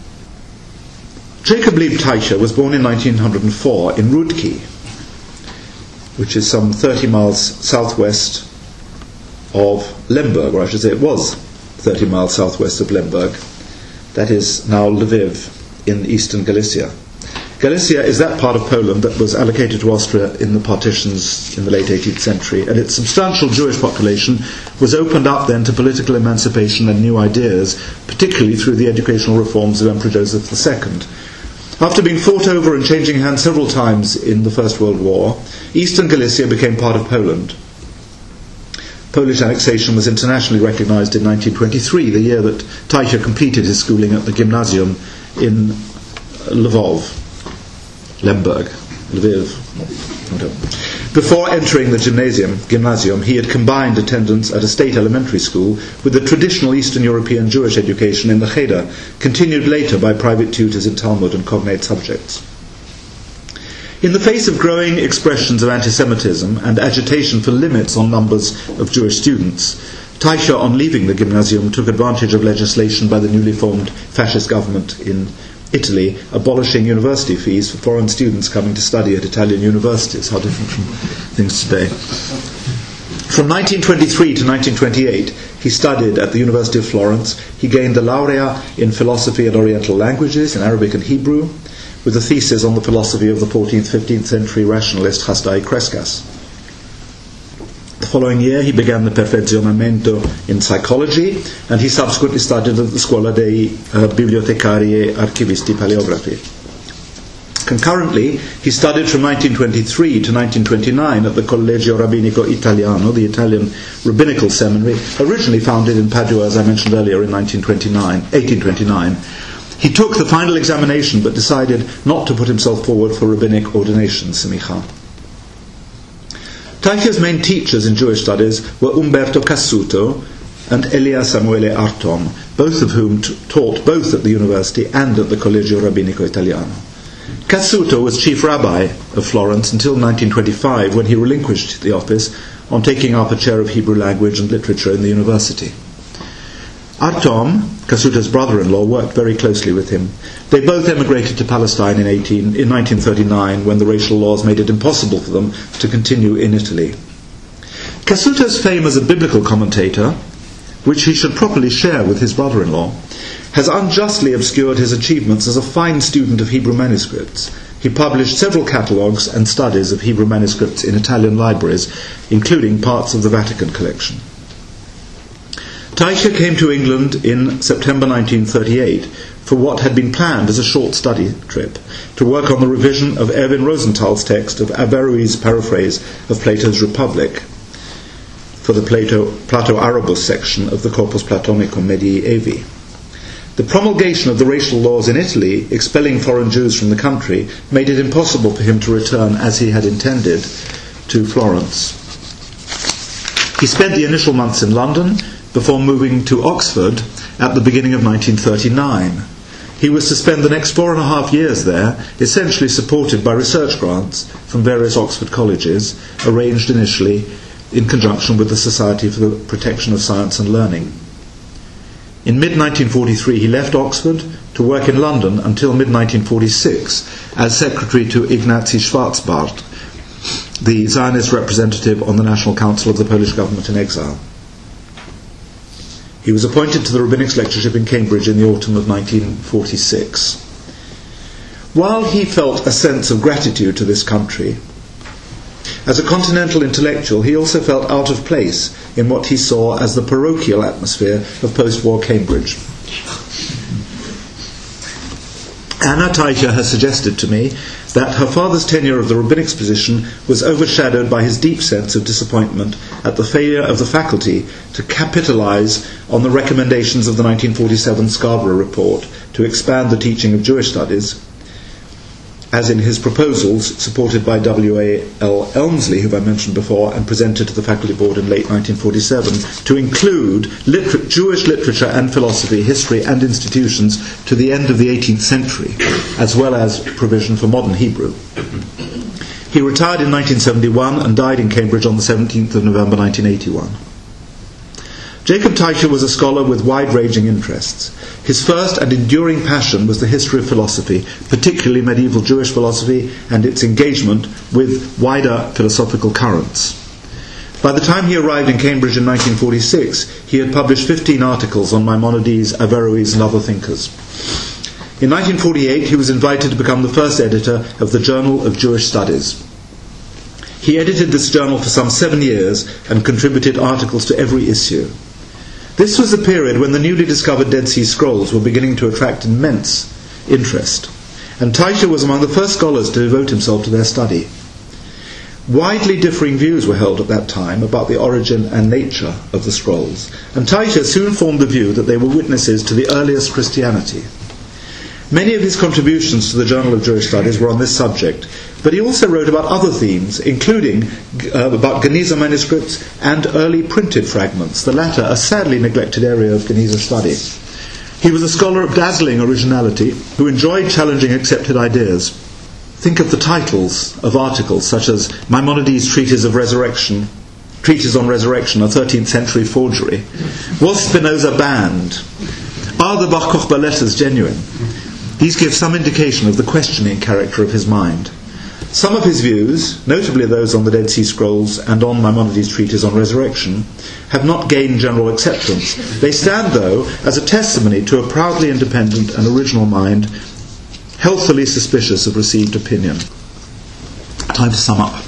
Jacob Lieb Teicher was born in nineteen oh four in Rudki, which is some thirty miles southwest of Lemberg, or I should say it was thirty miles southwest of Lemberg. That is now Lviv in eastern Galicia. Galicia is that part of Poland that was allocated to Austria in the partitions in the late eighteenth century, and its substantial Jewish population was opened up then to political emancipation and new ideas, particularly through the educational reforms of Emperor Joseph the Second. After being fought over and changing hands several times in the First World War, eastern Galicia became part of Poland. Polish annexation was internationally recognized in nineteen twenty-three, the year that Teicher completed his schooling at the gymnasium in Lvov. Lemberg, Lviv. Before entering the gymnasium, gymnasium, he had combined attendance at a state elementary school with the traditional Eastern European Jewish education in the Cheder, continued later by private tutors in Talmud and cognate subjects. In the face of growing expressions of anti-Semitism and agitation for limits on numbers of Jewish students, Teicher, on leaving the gymnasium, took advantage of legislation by the newly formed fascist government in Italy, abolishing university fees for foreign students coming to study at Italian universities. How different from things today. From nineteen twenty-three to nineteen twenty-eight, he studied at the University of Florence. He gained a laurea in philosophy and Oriental languages, in Arabic and Hebrew, with a thesis on the philosophy of the fourteenth, fifteenth century rationalist Hasdai Crescas. The following year he began the perfezionamento in psychology, and he subsequently studied at the Scuola dei uh, Bibliotecari e Archivisti Paleografi. Concurrently, he studied from nineteen twenty-three to nineteen twenty-nine at the Collegio Rabbinico Italiano, the Italian rabbinical seminary, originally founded in Padua, as I mentioned earlier, in eighteen twenty-nine. He took the final examination but decided not to put himself forward for rabbinic ordination, semicha. Teicher's main teachers in Jewish studies were Umberto Cassuto and Elia Samuele Artom, both of whom t- taught both at the university and at the Collegio Rabbinico Italiano. Cassuto was chief rabbi of Florence until nineteen twenty-five, when he relinquished the office on taking up a chair of Hebrew language and literature in the university. Artom, Cassuto's brother-in-law, worked very closely with him. They both emigrated to Palestine in, eighteen, in nineteen thirty-nine, when the racial laws made it impossible for them to continue in Italy. Cassuto's fame as a biblical commentator, which he should properly share with his brother-in-law, has unjustly obscured his achievements as a fine student of Hebrew manuscripts. He published several catalogues and studies of Hebrew manuscripts in Italian libraries, including parts of the Vatican collection. Teicher came to England in September nineteen thirty-eight for what had been planned as a short study trip, to work on the revision of Erwin Rosenthal's text of Averroes' paraphrase of Plato's Republic, for the Plato, Plato Arabus section of the Corpus Platonicum Medievi. The promulgation of the racial laws in Italy, expelling foreign Jews from the country, made it impossible for him to return as he had intended to Florence. He spent the initial months in London before moving to Oxford at the beginning of nineteen thirty-nine. He was to spend the next four and a half years there, essentially supported by research grants from various Oxford colleges, arranged initially in conjunction with the Society for the Protection of Science and Learning. In mid nineteen forty-three he left Oxford to work in London until mid nineteen forty-six as secretary to Ignacy Schwarzbart, the Zionist representative on the National Council of the Polish government in exile. He was appointed to the rabbinics lectureship in Cambridge in the autumn of nineteen forty-six. While he felt a sense of gratitude to this country, as a continental intellectual, he also felt out of place in what he saw as the parochial atmosphere of post-war Cambridge. Anna Teicher has suggested to me that her father's tenure of the rabbinics position was overshadowed by his deep sense of disappointment at the failure of the faculty to capitalise on the recommendations of the nineteen forty-seven Scarborough Report to expand the teaching of Jewish studies, as in his proposals, supported by W A L Elmsley, who I mentioned before, and presented to the faculty board in late nineteen forty-seven, to include liter- Jewish literature and philosophy, history and institutions to the end of the eighteenth century, as well as provision for modern Hebrew. He retired in nineteen seventy-one and died in Cambridge on the seventeenth of November nineteen eighty-one. Jacob Teicher was a scholar with wide-ranging interests. His first and enduring passion was the history of philosophy, particularly medieval Jewish philosophy and its engagement with wider philosophical currents. By the time he arrived in Cambridge in nineteen forty-six, he had published fifteen articles on Maimonides, Averroes and other thinkers. In nineteen forty-eight, he was invited to become the first editor of the Journal of Jewish Studies. He edited this journal for some seven years and contributed articles to every issue. This was the period when the newly discovered Dead Sea Scrolls were beginning to attract immense interest, and Teicher was among the first scholars to devote himself to their study. Widely differing views were held at that time about the origin and nature of the scrolls, and Teicher soon formed the view that they were witnesses to the earliest Christianity. Many of his contributions to the Journal of Jewish Studies were on this subject, but he also wrote about other themes, including uh, about Geniza manuscripts and early printed fragments, the latter a sadly neglected area of Geniza study. He was a scholar of dazzling originality who enjoyed challenging accepted ideas. Think of the titles of articles such as Maimonides' Treatise of Resurrection, Treatise on Resurrection, a thirteenth century forgery. Was Spinoza banned? Are the Bar Kokhba letters genuine? These give some indication of the questioning character of his mind. Some of his views, notably those on the Dead Sea Scrolls and on Maimonides' Treatise on Resurrection, have not gained general acceptance. They stand, though, as a testimony to a proudly independent and original mind, healthily suspicious of received opinion. Time to sum up.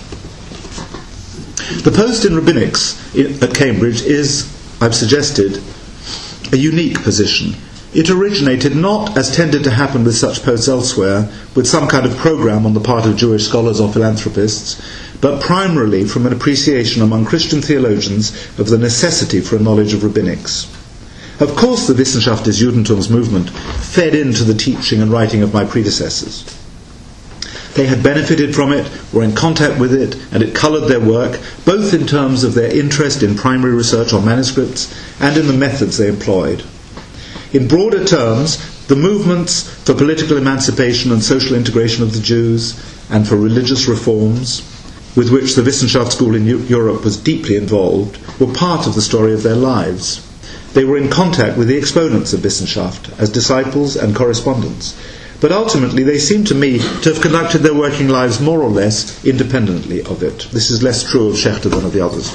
The post in rabbinics at Cambridge is, I've suggested, a unique position. It originated not, as tended to happen with such posts elsewhere, with some kind of programme on the part of Jewish scholars or philanthropists, but primarily from an appreciation among Christian theologians of the necessity for a knowledge of rabbinics. Of course, the Wissenschaft des Judentums movement fed into the teaching and writing of my predecessors. They had benefited from it, were in contact with it, and it coloured their work, both in terms of their interest in primary research on manuscripts and in the methods they employed. In broader terms, the movements for political emancipation and social integration of the Jews, and for religious reforms, with which the Wissenschaft school in Europe was deeply involved, were part of the story of their lives. They were in contact with the exponents of Wissenschaft as disciples and correspondents, but ultimately they seem to me to have conducted their working lives more or less independently of it. This is less true of Schechter than of the others.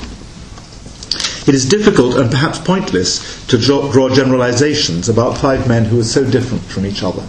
It is difficult and perhaps pointless to draw generalizations about five men who were so different from each other.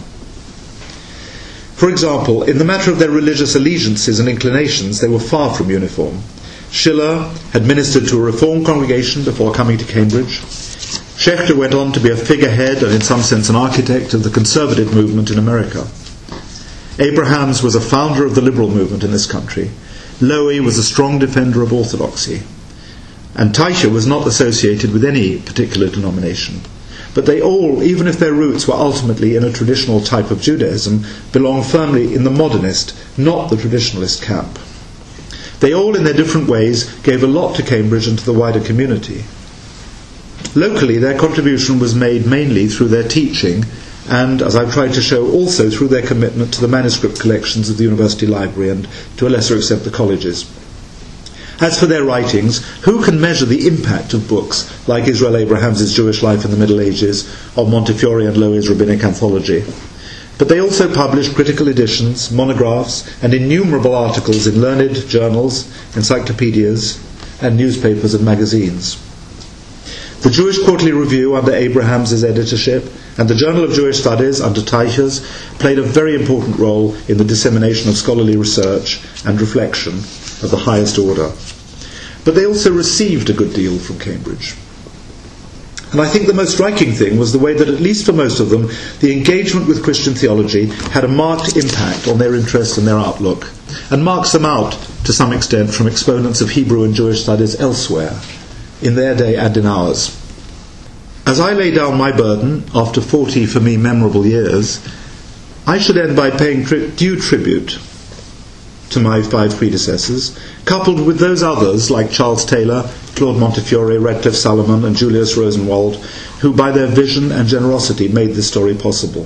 For example, in the matter of their religious allegiances and inclinations, they were far from uniform. Schiller had ministered to a Reform congregation before coming to Cambridge. Schechter went on to be a figurehead and in some sense an architect of the conservative movement in America. Abrahams was a founder of the liberal movement in this country. Lowy was a strong defender of orthodoxy. And Teicher was not associated with any particular denomination. But they all, even if their roots were ultimately in a traditional type of Judaism, belonged firmly in the modernist, not the traditionalist camp. They all, in their different ways, gave a lot to Cambridge and to the wider community. Locally, their contribution was made mainly through their teaching and, as I've tried to show, also through their commitment to the manuscript collections of the University Library and, to a lesser extent, the colleges. As for their writings, who can measure the impact of books like Israel Abrahams' Jewish Life in the Middle Ages or Montefiore and Lowy's Rabbinic Anthology? But they also published critical editions, monographs, and innumerable articles in learned journals, encyclopedias, and newspapers and magazines. The Jewish Quarterly Review under Abrahams' editorship and the Journal of Jewish Studies under Teicher's played a very important role in the dissemination of scholarly research and reflection of the highest order. But they also received a good deal from Cambridge. And I think the most striking thing was the way that, at least for most of them, the engagement with Christian theology had a marked impact on their interest and their outlook, and marks them out, to some extent, from exponents of Hebrew and Jewish studies elsewhere, in their day and in ours. As I lay down my burden, after forty, for me, memorable years, I should end by paying tri- due tribute to my five predecessors, coupled with those others like Charles Taylor, Claude Montefiore, Radcliffe Salomon and Julius Rosenwald, who by their vision and generosity made this story possible.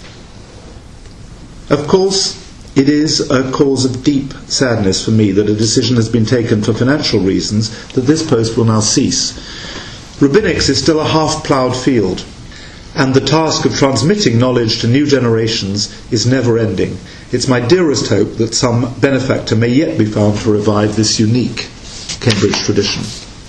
Of course, it is a cause of deep sadness for me that a decision has been taken for financial reasons that this post will now cease. Rabbinics is still a half-ploughed field, and the task of transmitting knowledge to new generations is never-ending. It's my dearest hope that some benefactor may yet be found to revive this unique Cambridge tradition.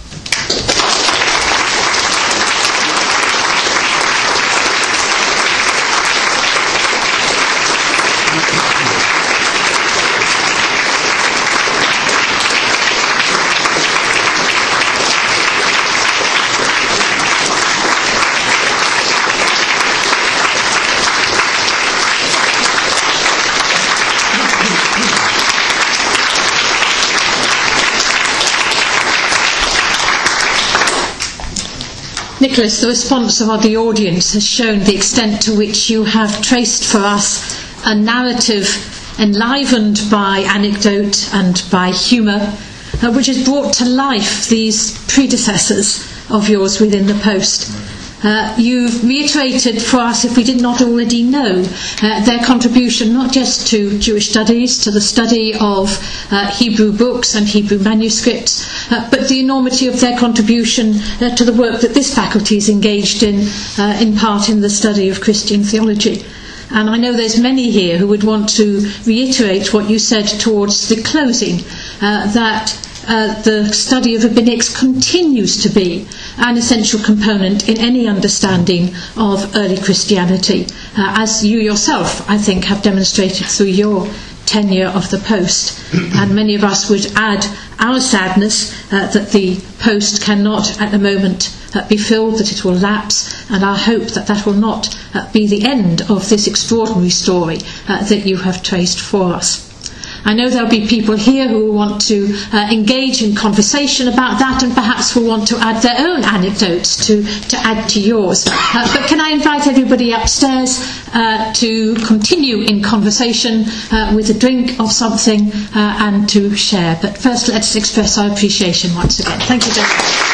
Nicholas, the response of the audience has shown the extent to which you have traced for us a narrative enlivened by anecdote and by humour, uh, which has brought to life these predecessors of yours within the post. Uh, you've reiterated for us, if we did not already know, uh, their contribution not just to Jewish studies, to the study of uh, Hebrew books and Hebrew manuscripts, uh, but the enormity of their contribution uh, to the work that this faculty is engaged in, uh, in part in the study of Christian theology. And I know there's many here who would want to reiterate what you said towards the closing, uh, that Uh, the study of rabbinics continues to be an essential component in any understanding of early Christianity, uh, as you yourself, I think, have demonstrated through your tenure of the post. And many of us would add our sadness uh, that the post cannot at the moment uh, be filled, that it will lapse, and I hope that that will not uh, be the end of this extraordinary story uh, that you have traced for us. I know there'll be people here who will want to uh, engage in conversation about that, and perhaps will want to add their own anecdotes to, to add to yours. Uh, but can I invite everybody upstairs uh, to continue in conversation uh, with a drink of something uh, and to share. But first let's express our appreciation once again. Thank you very much.